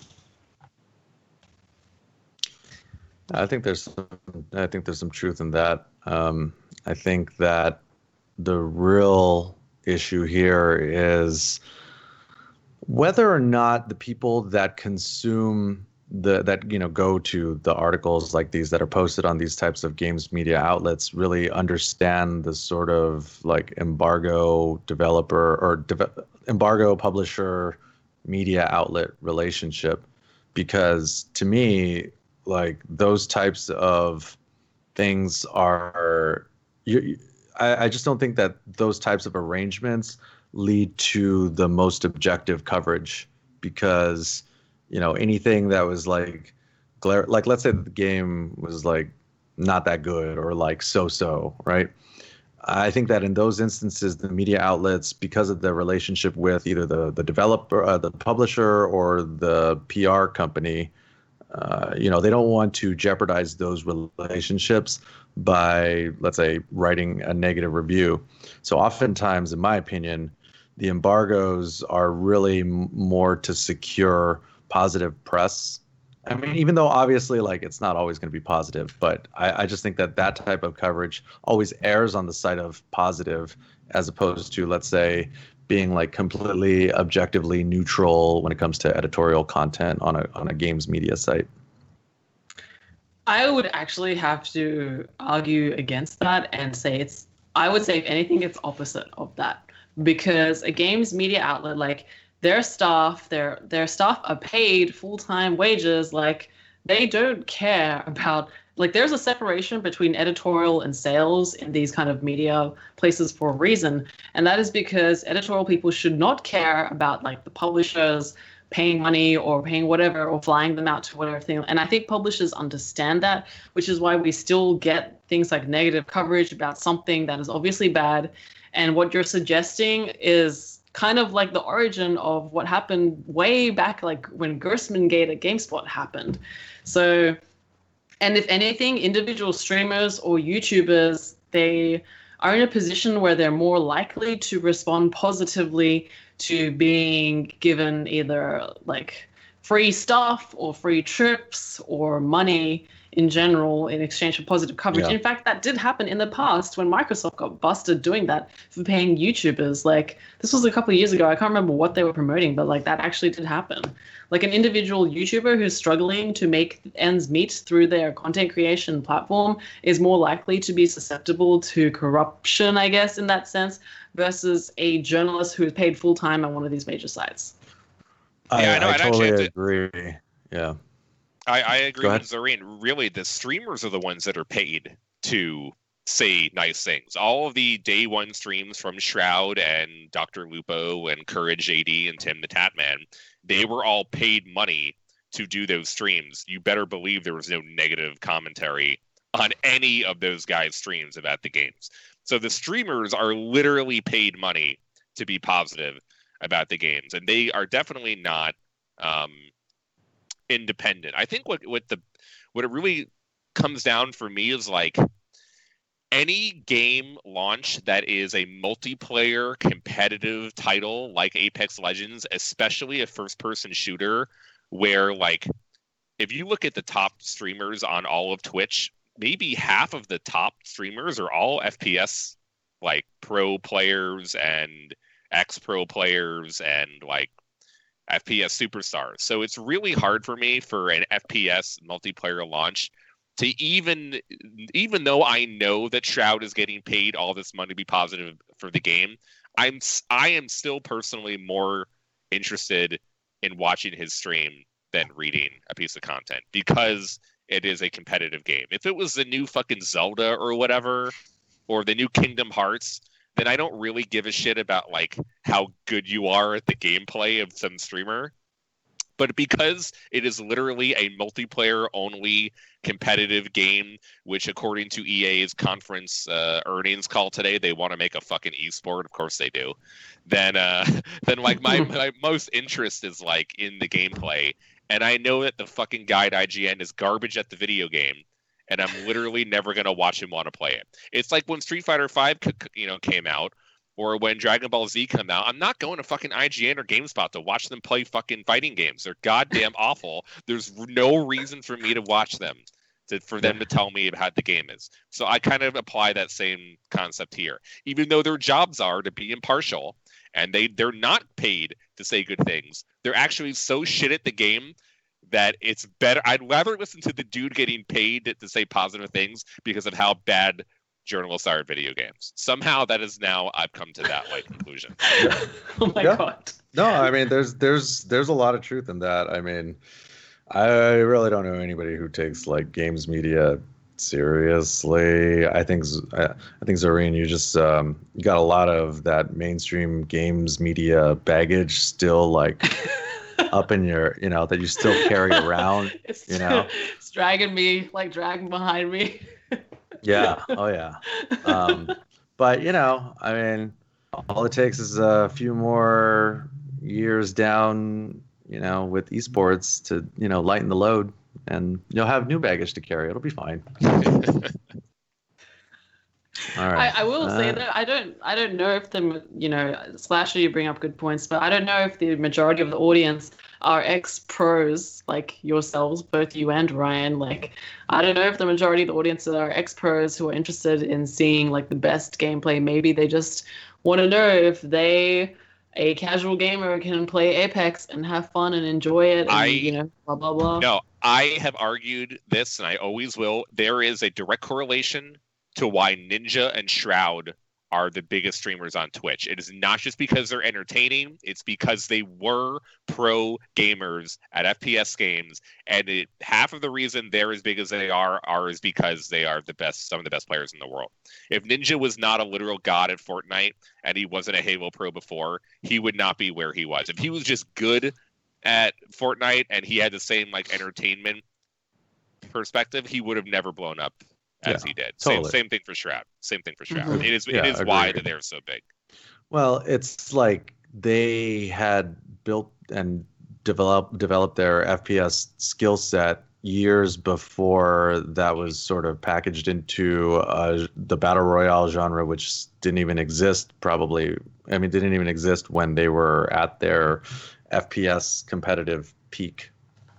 I think there's some, I think there's some truth in that. Um, I think that the real issue here is whether or not the people that consume the that you know go to the articles like these that are posted on these types of games media outlets really understand the sort of like embargo developer or de- embargo publisher media outlet relationship. Because to me, like those types of things are, you, I, I just don't think that those types of arrangements lead to the most objective coverage. Because, you know, anything that was like, glare, like let's say the game was like not that good or like so-so, right? I think that in those instances, the media outlets, because of their relationship with either the the developer, uh, the publisher, or the P R company, uh, you know, they don't want to jeopardize those relationships by, let's say, writing a negative review. So oftentimes, in my opinion, the embargoes are really m- more to secure positive press. I mean, even though obviously, like, it's not always going to be positive, but I, I just think that that type of coverage always errs on the side of positive, as opposed to, let's say, being like completely objectively neutral when it comes to editorial content on a on a games media site. I would actually have to argue against that and say it's, I would say if anything, it's opposite of that. Because a games media outlet, like, their staff, their their staff are paid full-time wages. Like, they don't care about, like, there's a separation between editorial and sales in these kind of media places for a reason. And that is because editorial people should not care about, like, the publishers paying money or paying whatever or flying them out to whatever thing. And I think publishers understand that, which is why we still get things like negative coverage about something that is obviously bad. And what you're suggesting is kind of like the origin of what happened way back, like when Gerstmann Gate at GameSpot happened. So, and if anything, individual streamers or YouTubers, they are in a position where they're more likely to respond positively to being given either like free stuff or free trips or money in general in exchange for positive coverage. Yeah. In fact, that did happen in the past when Microsoft got busted doing that for paying YouTubers. Like, this was a couple of years ago. I can't remember what they were promoting, but like that actually did happen. Like, an individual YouTuber who's struggling to make ends meet through their content creation platform is more likely to be susceptible to corruption, I guess, in that sense, versus a journalist who is paid full time at one of these major sites. I, Yeah, I know, I I'd actually totally have to- agree. Yeah. I, I agree Go with ahead. Zareen. Really, the streamers are the ones that are paid to say nice things. All of the day one streams from Shroud and Doctor Lupo and Courage J D and Tim the Tatman, they were all paid money to do those streams. You better believe there was no negative commentary on any of those guys' streams about the games. So the streamers are literally paid money to be positive about the games, and they are definitely not um, independent. I think what what the what it really comes down for me is like any game launch that is a multiplayer competitive title like Apex Legends, especially a first-person shooter, where like if you look at the top streamers on all of Twitch, maybe half of the top streamers are all F P S like pro players and ex-pro players and like F P S superstars. So it's really hard for me for an F P S multiplayer launch to even, even though I know that Shroud is getting paid all this money to be positive for the game, I'm I am still personally more interested in watching his stream than reading a piece of content because it is a competitive game. If it was the new fucking Zelda or whatever, or the new Kingdom Hearts, then I don't really give a shit about like how good you are at the gameplay of some streamer. But because it is literally a multiplayer only competitive game, which according to E A's conference uh, earnings call today, they want to make a fucking esport. Of course they do. Then, uh, then like my, my most interest is like in the gameplay. And I know that the fucking guy at I G N is garbage at the video game. And I'm literally never going to watch him want to play it. It's like when Street Fighter five you know, came out, or when Dragon Ball Z came out. I'm not going to fucking I G N or GameSpot to watch them play fucking fighting games. They're goddamn awful. There's no reason for me to watch them, to, for them to tell me how the game is. So I kind of apply that same concept here. Even though their jobs are to be impartial, and they, they're not paid to say good things, they're actually so shit at the game that it's better. I'd rather listen to the dude getting paid to, to say positive things because of how bad journalists are at video games. Somehow that is now I've come to that like conclusion. Yeah. Oh my Yeah. god. No, I mean, there's there's there's a lot of truth in that. I mean, I really don't know anybody who takes like games media seriously. I think I think Zorine, you just um, got a lot of that mainstream games media baggage still like up in your, you know, that you still carry around. It's, you know, it's dragging me, like dragging behind me. Yeah. Oh yeah. Um, but you know, I mean, all it takes is a few more years down, you know, with esports to, you know, lighten the load, and you'll have new baggage to carry. It'll be fine. All right. I, I will uh, say that I don't I don't know if the, you know, Slasher, you bring up good points, but I don't know if the majority of the audience are ex-pros like yourselves, both you and Ryan. Like, I don't know if the majority of the audience are ex-pros who are interested in seeing like the best gameplay. Maybe they just want to know if they, a casual gamer, can play Apex and have fun and enjoy it. And, I, you know, blah blah blah. No, I have argued this, and I always will. There is a direct correlation to why Ninja and Shroud are the biggest streamers on Twitch. It is not just because they're entertaining, it's because they were pro gamers at F P S games, and it, half of the reason they're as big as they are are is because they are the best, some of the best players in the world. If Ninja was not a literal god at Fortnite and he wasn't a Halo pro before, he would not be where he was. If he was just good at Fortnite and he had the same like entertainment perspective, he would have never blown up as Yeah, he did. totally. Same, same thing for Shroud. Same thing for Shroud. Mhm. It is Yeah, it is why agreed. that they're so big. Well, it's like they had built and developed developed their F P S skill set years before that was sort of packaged into uh, the battle royale genre, which didn't even exist. Probably, I mean, didn't even exist when they were at their F P S competitive peak.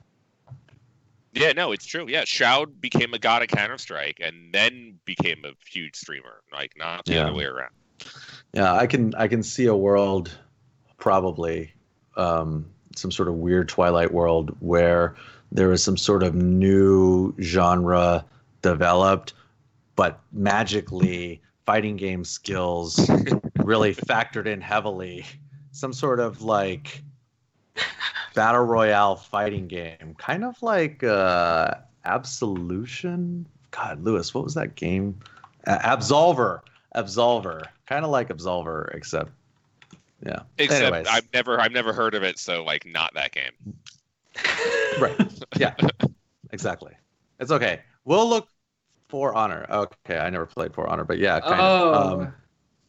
Yeah, no, it's true. Yeah, Shroud became a god at Counter-Strike and then became a huge streamer. Like, not the Yeah. other way around. Yeah, I can I can see a world, probably um, some sort of weird Twilight world where there is some sort of new genre developed, but magically fighting game skills really factored in heavily. Some sort of like battle royale fighting game, kind of like uh, Absolution. God, Lewis, what was that game? Uh, Absolver. Absolver, kind of like Absolver, except yeah. Except Anyways. I've never I've never heard of it, so like not that game. Right. Yeah. Exactly. It's okay. We'll look For Honor. Okay, I never played For Honor, but yeah, kind oh. of. Um,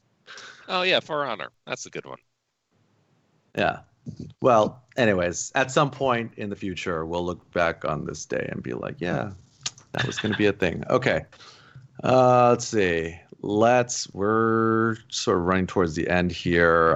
Oh yeah, For Honor. That's a good one. yeah. Well, anyways, at some point in the future, we'll look back on this day and be like, yeah, that was going to be a thing. Okay. Uh, let's see. Let's, we're sort of running towards the end here.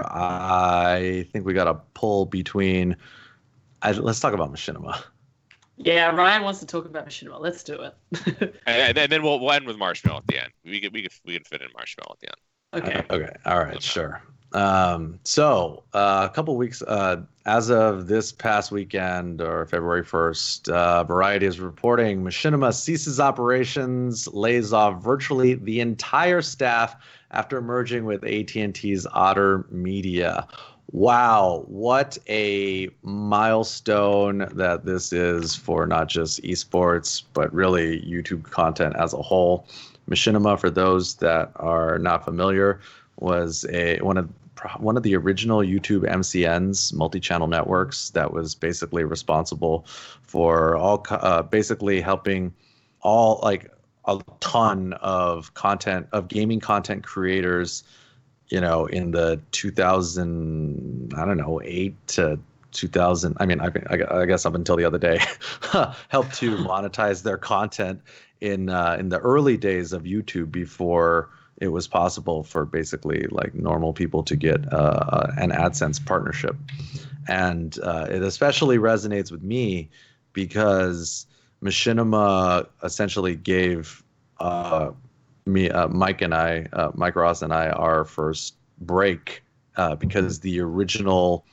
I think we got to pull between, I, let's talk about Machinima. Yeah, Ryan wants to talk about Machinima. Let's do it. and, and then we'll, we'll end with Marshmallow at the end. We could we could we could fit in Marshmallow at the end. Okay. Uh, okay. All right. Sure. Um, so uh, a couple weeks, uh, as of this past weekend or February first, uh, Variety is reporting Machinima ceases operations, lays off virtually the entire staff after merging with A T and T's Otter Media. Wow, what a milestone that this is for not just esports, but really YouTube content as a whole. Machinima, for those that are not familiar, was a one of one of the original YouTube M C Ns, multi-channel networks, that was basically responsible for all uh, basically helping all like a ton of content of gaming content creators, you know, in the two thousand, I don't know, eight to two thousand. I mean, I, I guess up until the other day, helped to monetize their content in uh, in the early days of YouTube before it was possible for basically like normal people to get uh, an AdSense partnership. And uh, it especially resonates with me because Machinima essentially gave uh, me, uh, Mike and I, uh, Mike Ross and I, our first break uh, because the original,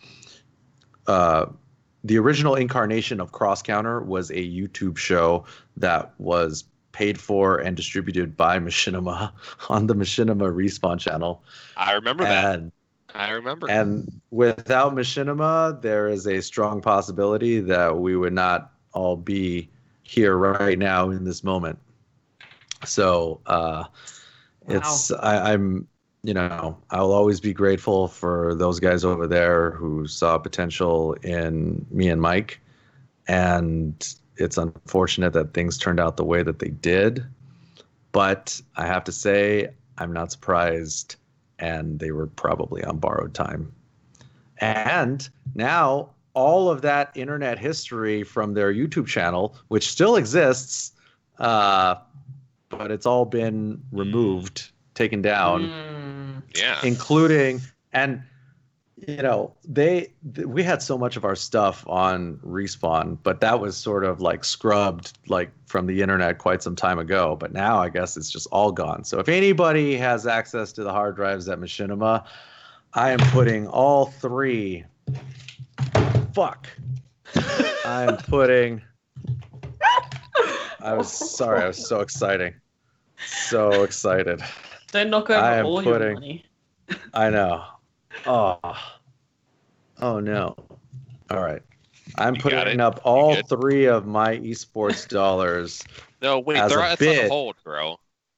uh, the original incarnation of Cross Counter was a YouTube show that was paid for and distributed by Machinima on the Machinima Respawn channel. I remember and, that. I remember. And without Machinima, there is a strong possibility that we would not all be here right now in this moment. So uh, wow. it's I, I'm you know I'll always be grateful for those guys over there who saw potential in me and Mike, and it's unfortunate that things turned out the way that they did, but I have to say I'm not surprised, and they were probably on borrowed time. And now all of that internet history from their YouTube channel, which still exists, uh, but it's all been removed, taken down, mm. yeah, including and. You know, they th- we had so much of our stuff on Respawn, but that was sort of like scrubbed like from the internet quite some time ago. But now I guess it's just all gone. So if anybody has access to the hard drives at Machinima, I am putting all three. Fuck. I am putting. I was sorry. I was so exciting. So excited. Don't knock over all putting, your money. I know. Oh, oh no! All right, I'm you putting up all three of my esports dollars. No, wait, as they're a it's bid. on hold, bro.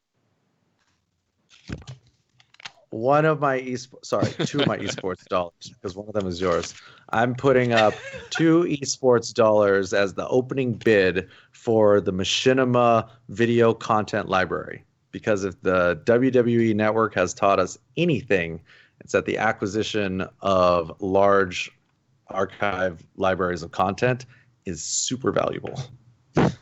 One of my esports, sorry, two of my esports dollars, because one of them is yours. I'm putting up two esports dollars as the opening bid for the Machinima video content library. Because if the W W E Network has taught us anything, it's that the acquisition of large archive libraries of content is super valuable. What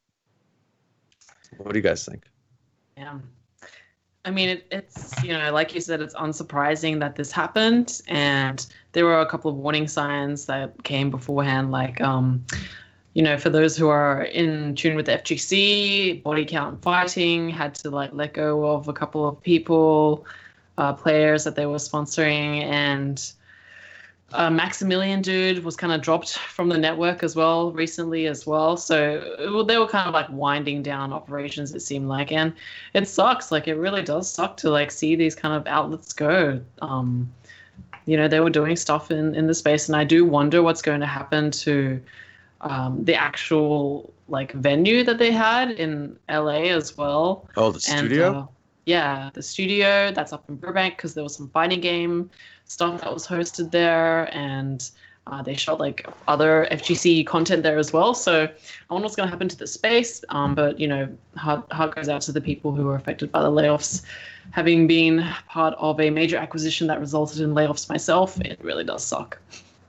do you guys think? Yeah. I mean, it, it's, you know, like you said, it's unsurprising that this happened. And there were a couple of warning signs that came beforehand, like, um, you know, for those who are in tune with the F G C, Body Count Fighting had to, like, let go of a couple of people. Uh, players that they were sponsoring, and uh, Maximilian dude was kind of dropped from the network as well recently as well. So it, they were kind of like winding down operations, it seemed like, and it sucks. Like, it really does suck to like see these kind of outlets go. Um, you know, they were doing stuff in, in the space, and I do wonder what's going to happen to um, the actual like venue that they had in L A as well. Oh, the studio? And, uh, Yeah, the studio that's up in Burbank, because there was some fighting game stuff that was hosted there. And Uh, they showed like other F G C content there as well. So I wonder what's going to happen to the space. Um, but, you know, heart, heart goes out to the people who were affected by the layoffs. Having been part of a major acquisition that resulted in layoffs myself, it really does suck.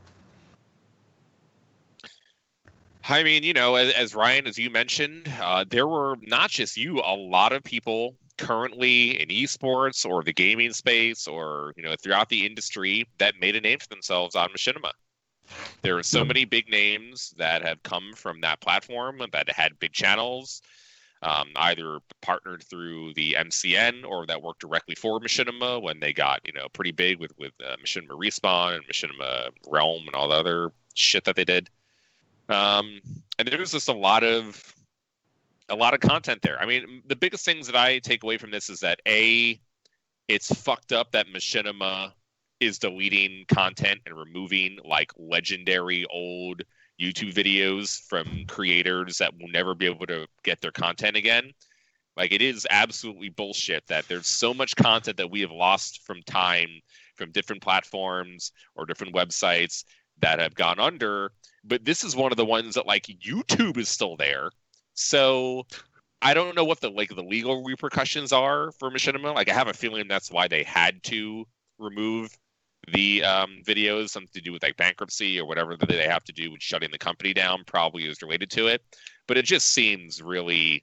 I mean, you know, as, as Ryan, as you mentioned, uh, there were not just you, a lot of people currently in esports or the gaming space or, you know, throughout the industry that made a name for themselves on Machinima. There are so many big names that have come from that platform that had big channels, um, either partnered through the M C N or that worked directly for Machinima when they got, you know, pretty big with, with uh, Machinima Respawn and Machinima Realm and all the other shit that they did. Um, and there's just a lot of a lot of content there. I mean, the biggest things that I take away from this is that A, it's fucked up that Machinima is deleting content and removing like legendary old YouTube videos from creators that will never be able to get their content again. Like, it is absolutely bullshit that there's so much content that we have lost from time from different platforms or different websites that have gone under. But this is one of the ones that like YouTube is still there. So I don't know what the like the legal repercussions are for Machinima. Like, I have a feeling that's why they had to remove the um, videos, something to do with like bankruptcy or whatever that they have to do with shutting the company down, probably is related to it. But it just seems really,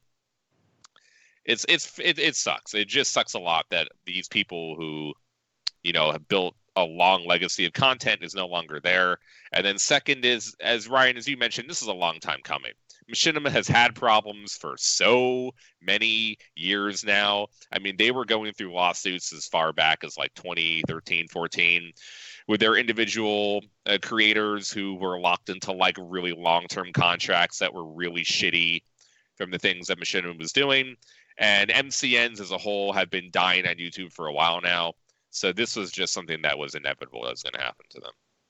it's it's it, it sucks. It just sucks a lot that these people who, you know, have built a long legacy of content is no longer there. And then second is, as Ryan, as you mentioned, this is a long time coming. Machinima has had problems for so many years now. I mean, they were going through lawsuits as far back as like twenty thirteen, fourteen with their individual uh, creators who were locked into like really long-term contracts that were really shitty from the things that Machinima was doing. And M C Ns as a whole have been dying on YouTube for a while now. So this was just something that was inevitable that was going to happen to them.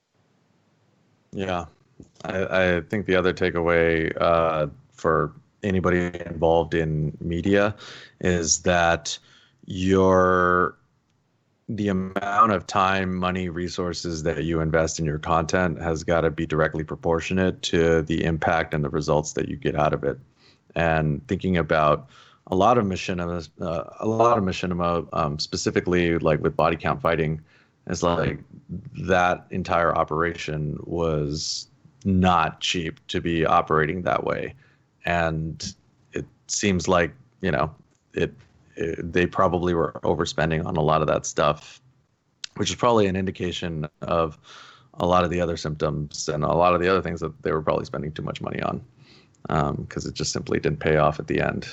Yeah. I, I think the other takeaway uh, for anybody involved in media is that your the amount of time, money, resources that you invest in your content has got to be directly proportionate to the impact and the results that you get out of it. And thinking about a lot of machinima, uh, a lot of machinima, um, specifically like with body count fighting, is like that entire operation was not cheap to be operating that way. And it seems like, you know, it, it they probably were overspending on a lot of that stuff, which is probably an indication of a lot of the other symptoms and a lot of the other things that they were probably spending too much money on, because um, it just simply didn't pay off at the end.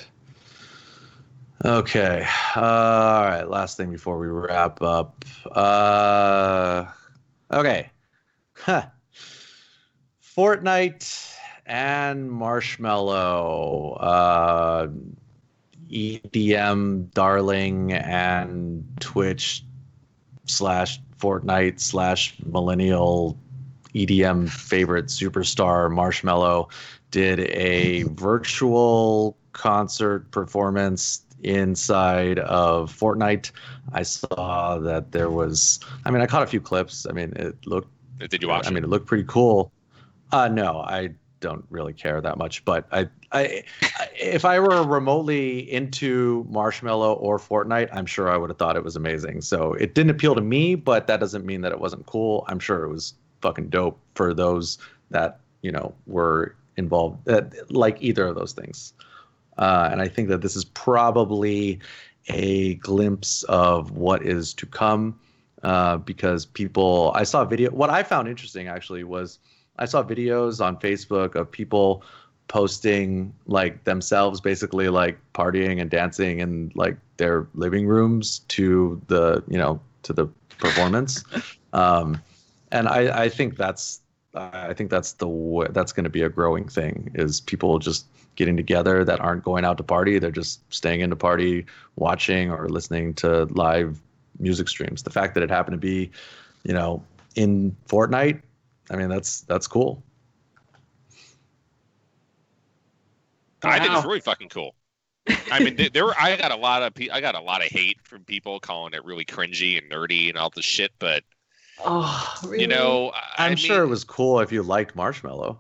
Okay. Uh, all right. Last thing before we wrap up. Uh, okay. Huh. Fortnite and Marshmello, uh, E D M darling and Twitch slash Fortnite slash millennial E D M favorite superstar Marshmello did a virtual concert performance inside of Fortnite. I saw that there was, I mean, I caught a few clips. I mean, it looked, Did you watch I it? mean, it looked pretty cool. Uh, no, I don't really care that much, but I, I, if I were remotely into Marshmello or Fortnite, I'm sure I would have thought it was amazing. So it didn't appeal to me, but that doesn't mean that it wasn't cool. I'm sure it was fucking dope for those that, you know, were involved, uh, like either of those things. Uh, and I think that this is probably a glimpse of what is to come, uh, because people, I saw a video. What I found interesting actually was I saw videos on Facebook of people posting like themselves basically like partying and dancing in like their living rooms to the, you know, to the performance. um, and I, I think that's, I think that's the, that's going to be a growing thing, is people just getting together that aren't going out to party. They're just staying in to party, watching or listening to live music streams. The fact that it happened to be, you know, in Fortnite, I mean, that's that's cool. I think it's Wow. really fucking cool. I mean, there, there were, I got a lot of pe- I got a lot of hate from people calling it really cringy and nerdy and all this shit, but Oh, really? You know, I I'm mean, sure it was cool if you liked Marshmallow,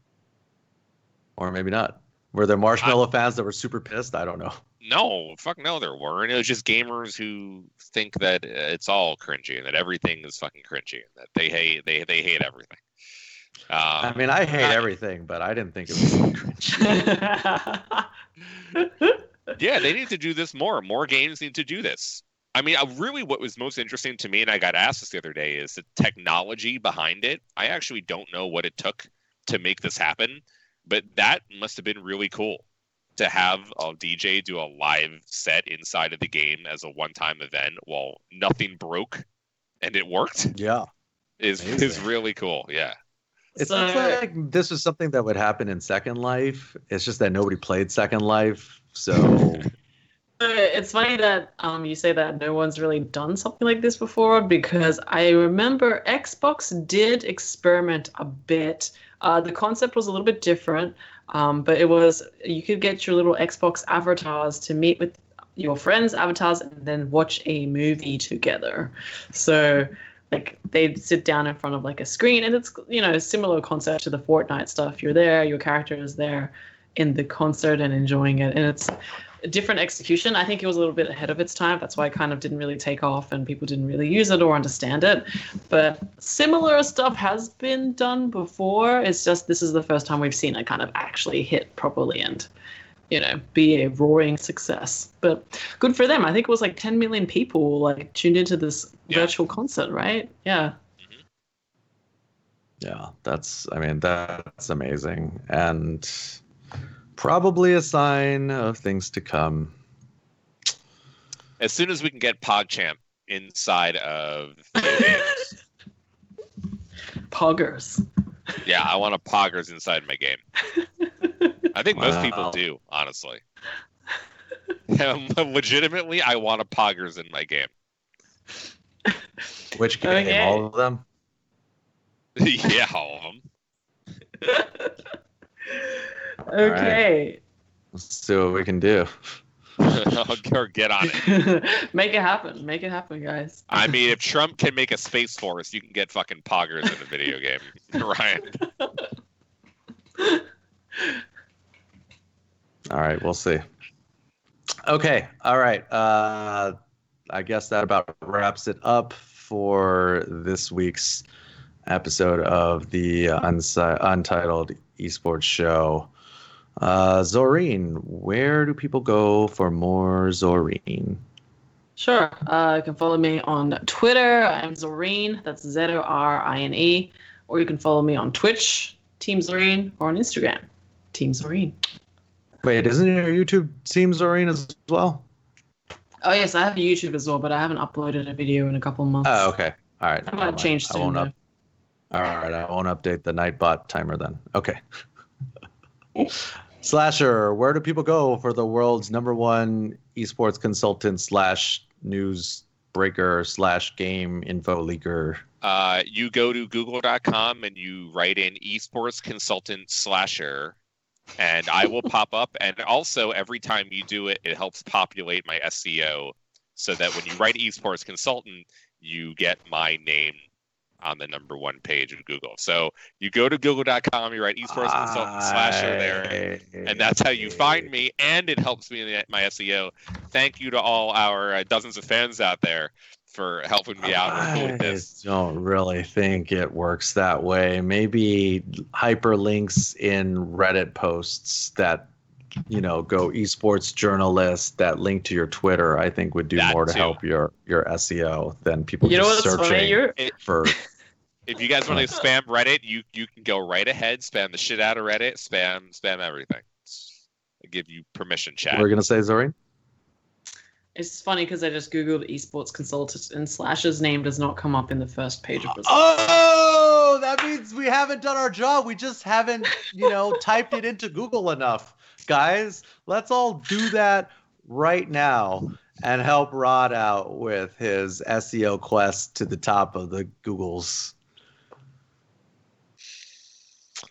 or maybe not. Were there Marshmallow I, fans that were super pissed? I don't know. No, fuck no, there weren't. It was just gamers who think that it's all cringy and that everything is fucking cringy and that they hate they they hate everything. Um, I mean, I hate I, everything, but I didn't think it was so cringy. Yeah, they need to do this more. More games need to do this. I mean, really what was most interesting to me, and I got asked this the other day, is the technology behind it. I actually don't know what it took to make this happen, but that must have been really cool to have a D J do a live set inside of the game as a one-time event while nothing broke and it worked. Yeah. Is Amazing. is really cool. Yeah. It's so, like this was something that would happen in Second Life. It's just that nobody played Second Life, so... It's funny that um, you say that no one's really done something like this before, because I remember Xbox did experiment a bit. Uh, the concept was a little bit different, um, but it was you could get your little Xbox avatars to meet with your friends' avatars and then watch a movie together. So like they'd sit down in front of like a screen, and it's, you know, a similar concept to the Fortnite stuff. You're there, your character is there in the concert and enjoying it, and it's a different execution. I think it was a little bit ahead of its time. That's why it kind of didn't really take off and people didn't really use it or understand it. But similar stuff has been done before. It's just this is the first time we've seen it kind of actually hit properly and, you know, be a roaring success. But good for them. I think it was like ten million people like tuned into this yeah. virtual concert, right? Yeah. Yeah, that's, I mean, that's amazing. And probably a sign of things to come. As soon as we can get PogChamp inside of games. Poggers. Yeah, I want a Poggers inside my game. I think wow. most people do, honestly. Legitimately, I want a Poggers in my game. Which game? Okay. All of them? Yeah, all of them. Okay. Right. Let's see what we can do. Or get on it. Make it happen. Make it happen, guys. I mean, if Trump can make a Space Force, you can get fucking Poggers in a video game, Ryan. All right, we'll see. Okay, all right. Uh, I guess that about wraps it up for this week's episode of the Unsi- Untitled Esports Show. Uh, Zorine, where do people go for more Zorine? Sure. Uh, you can follow me on Twitter. I'm Zorine. That's Z O R I N E. Or you can follow me on Twitch, Team Zorine, or on Instagram, Team Zorine. Wait, isn't your YouTube Team Zorine as well? Oh, yes, I have a YouTube as well, but I haven't uploaded a video in a couple of months. Oh, okay. All right. I might change soon. I won't up- All right, I won't update the Nightbot timer then. Okay. Slasher, where do people go for the world's number one esports consultant slash news breaker slash game info leaker? Uh, you go to google dot com and you write in esports consultant slasher, and I will pop up. And also, every time you do it, it helps populate my S E O so that when you write esports consultant, you get my name on the number one page of Google. So you go to google dot com, you write esports consultant slasher there, and that's how you find me, and it helps me in my S E O. Thank you to all our uh, dozens of fans out there for helping me out with this. I don't really think it works that way. Maybe hyperlinks in Reddit posts that, you know, go esports journalist that link to your Twitter, I think would do that more to too. help your, your S E O than people you just know searching You're... for. If you guys want to spam Reddit, you you can go right ahead, spam the shit out of Reddit, spam spam everything. I give you permission, chat. We're gonna say Zorine. It's funny because I just googled esports consultant and Slash's name does not come up in the first page of results. Oh, that means we haven't done our job. We just haven't, you know, typed it into Google enough. Guys, let's all do that right now and help Rod out with his S E O quest to the top of the Googles.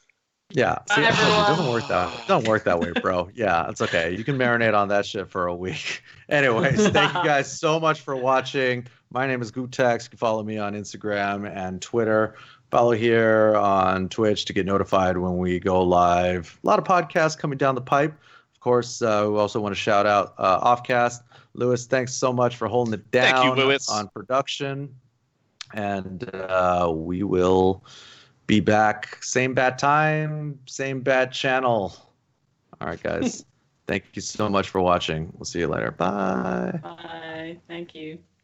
Yeah, see, Bye, I told you, it doesn't everyone. work that it doesn't work that way, bro. Yeah, it's okay. You can marinate on that shit for a week. Anyways, thank you guys so much for watching. My name is Gootex. You can follow me on Instagram and Twitter. Follow here on Twitch to get notified when we go live. A lot of podcasts coming down the pipe. Of course, uh, we also want to shout out uh, Offcast. Lewis, thanks so much for holding it down Thank you, Lewis. on production. And uh, we will be back same bat time, same bat channel. All right, guys. Thank you so much for watching. We'll see you later. Bye. Bye. Thank you.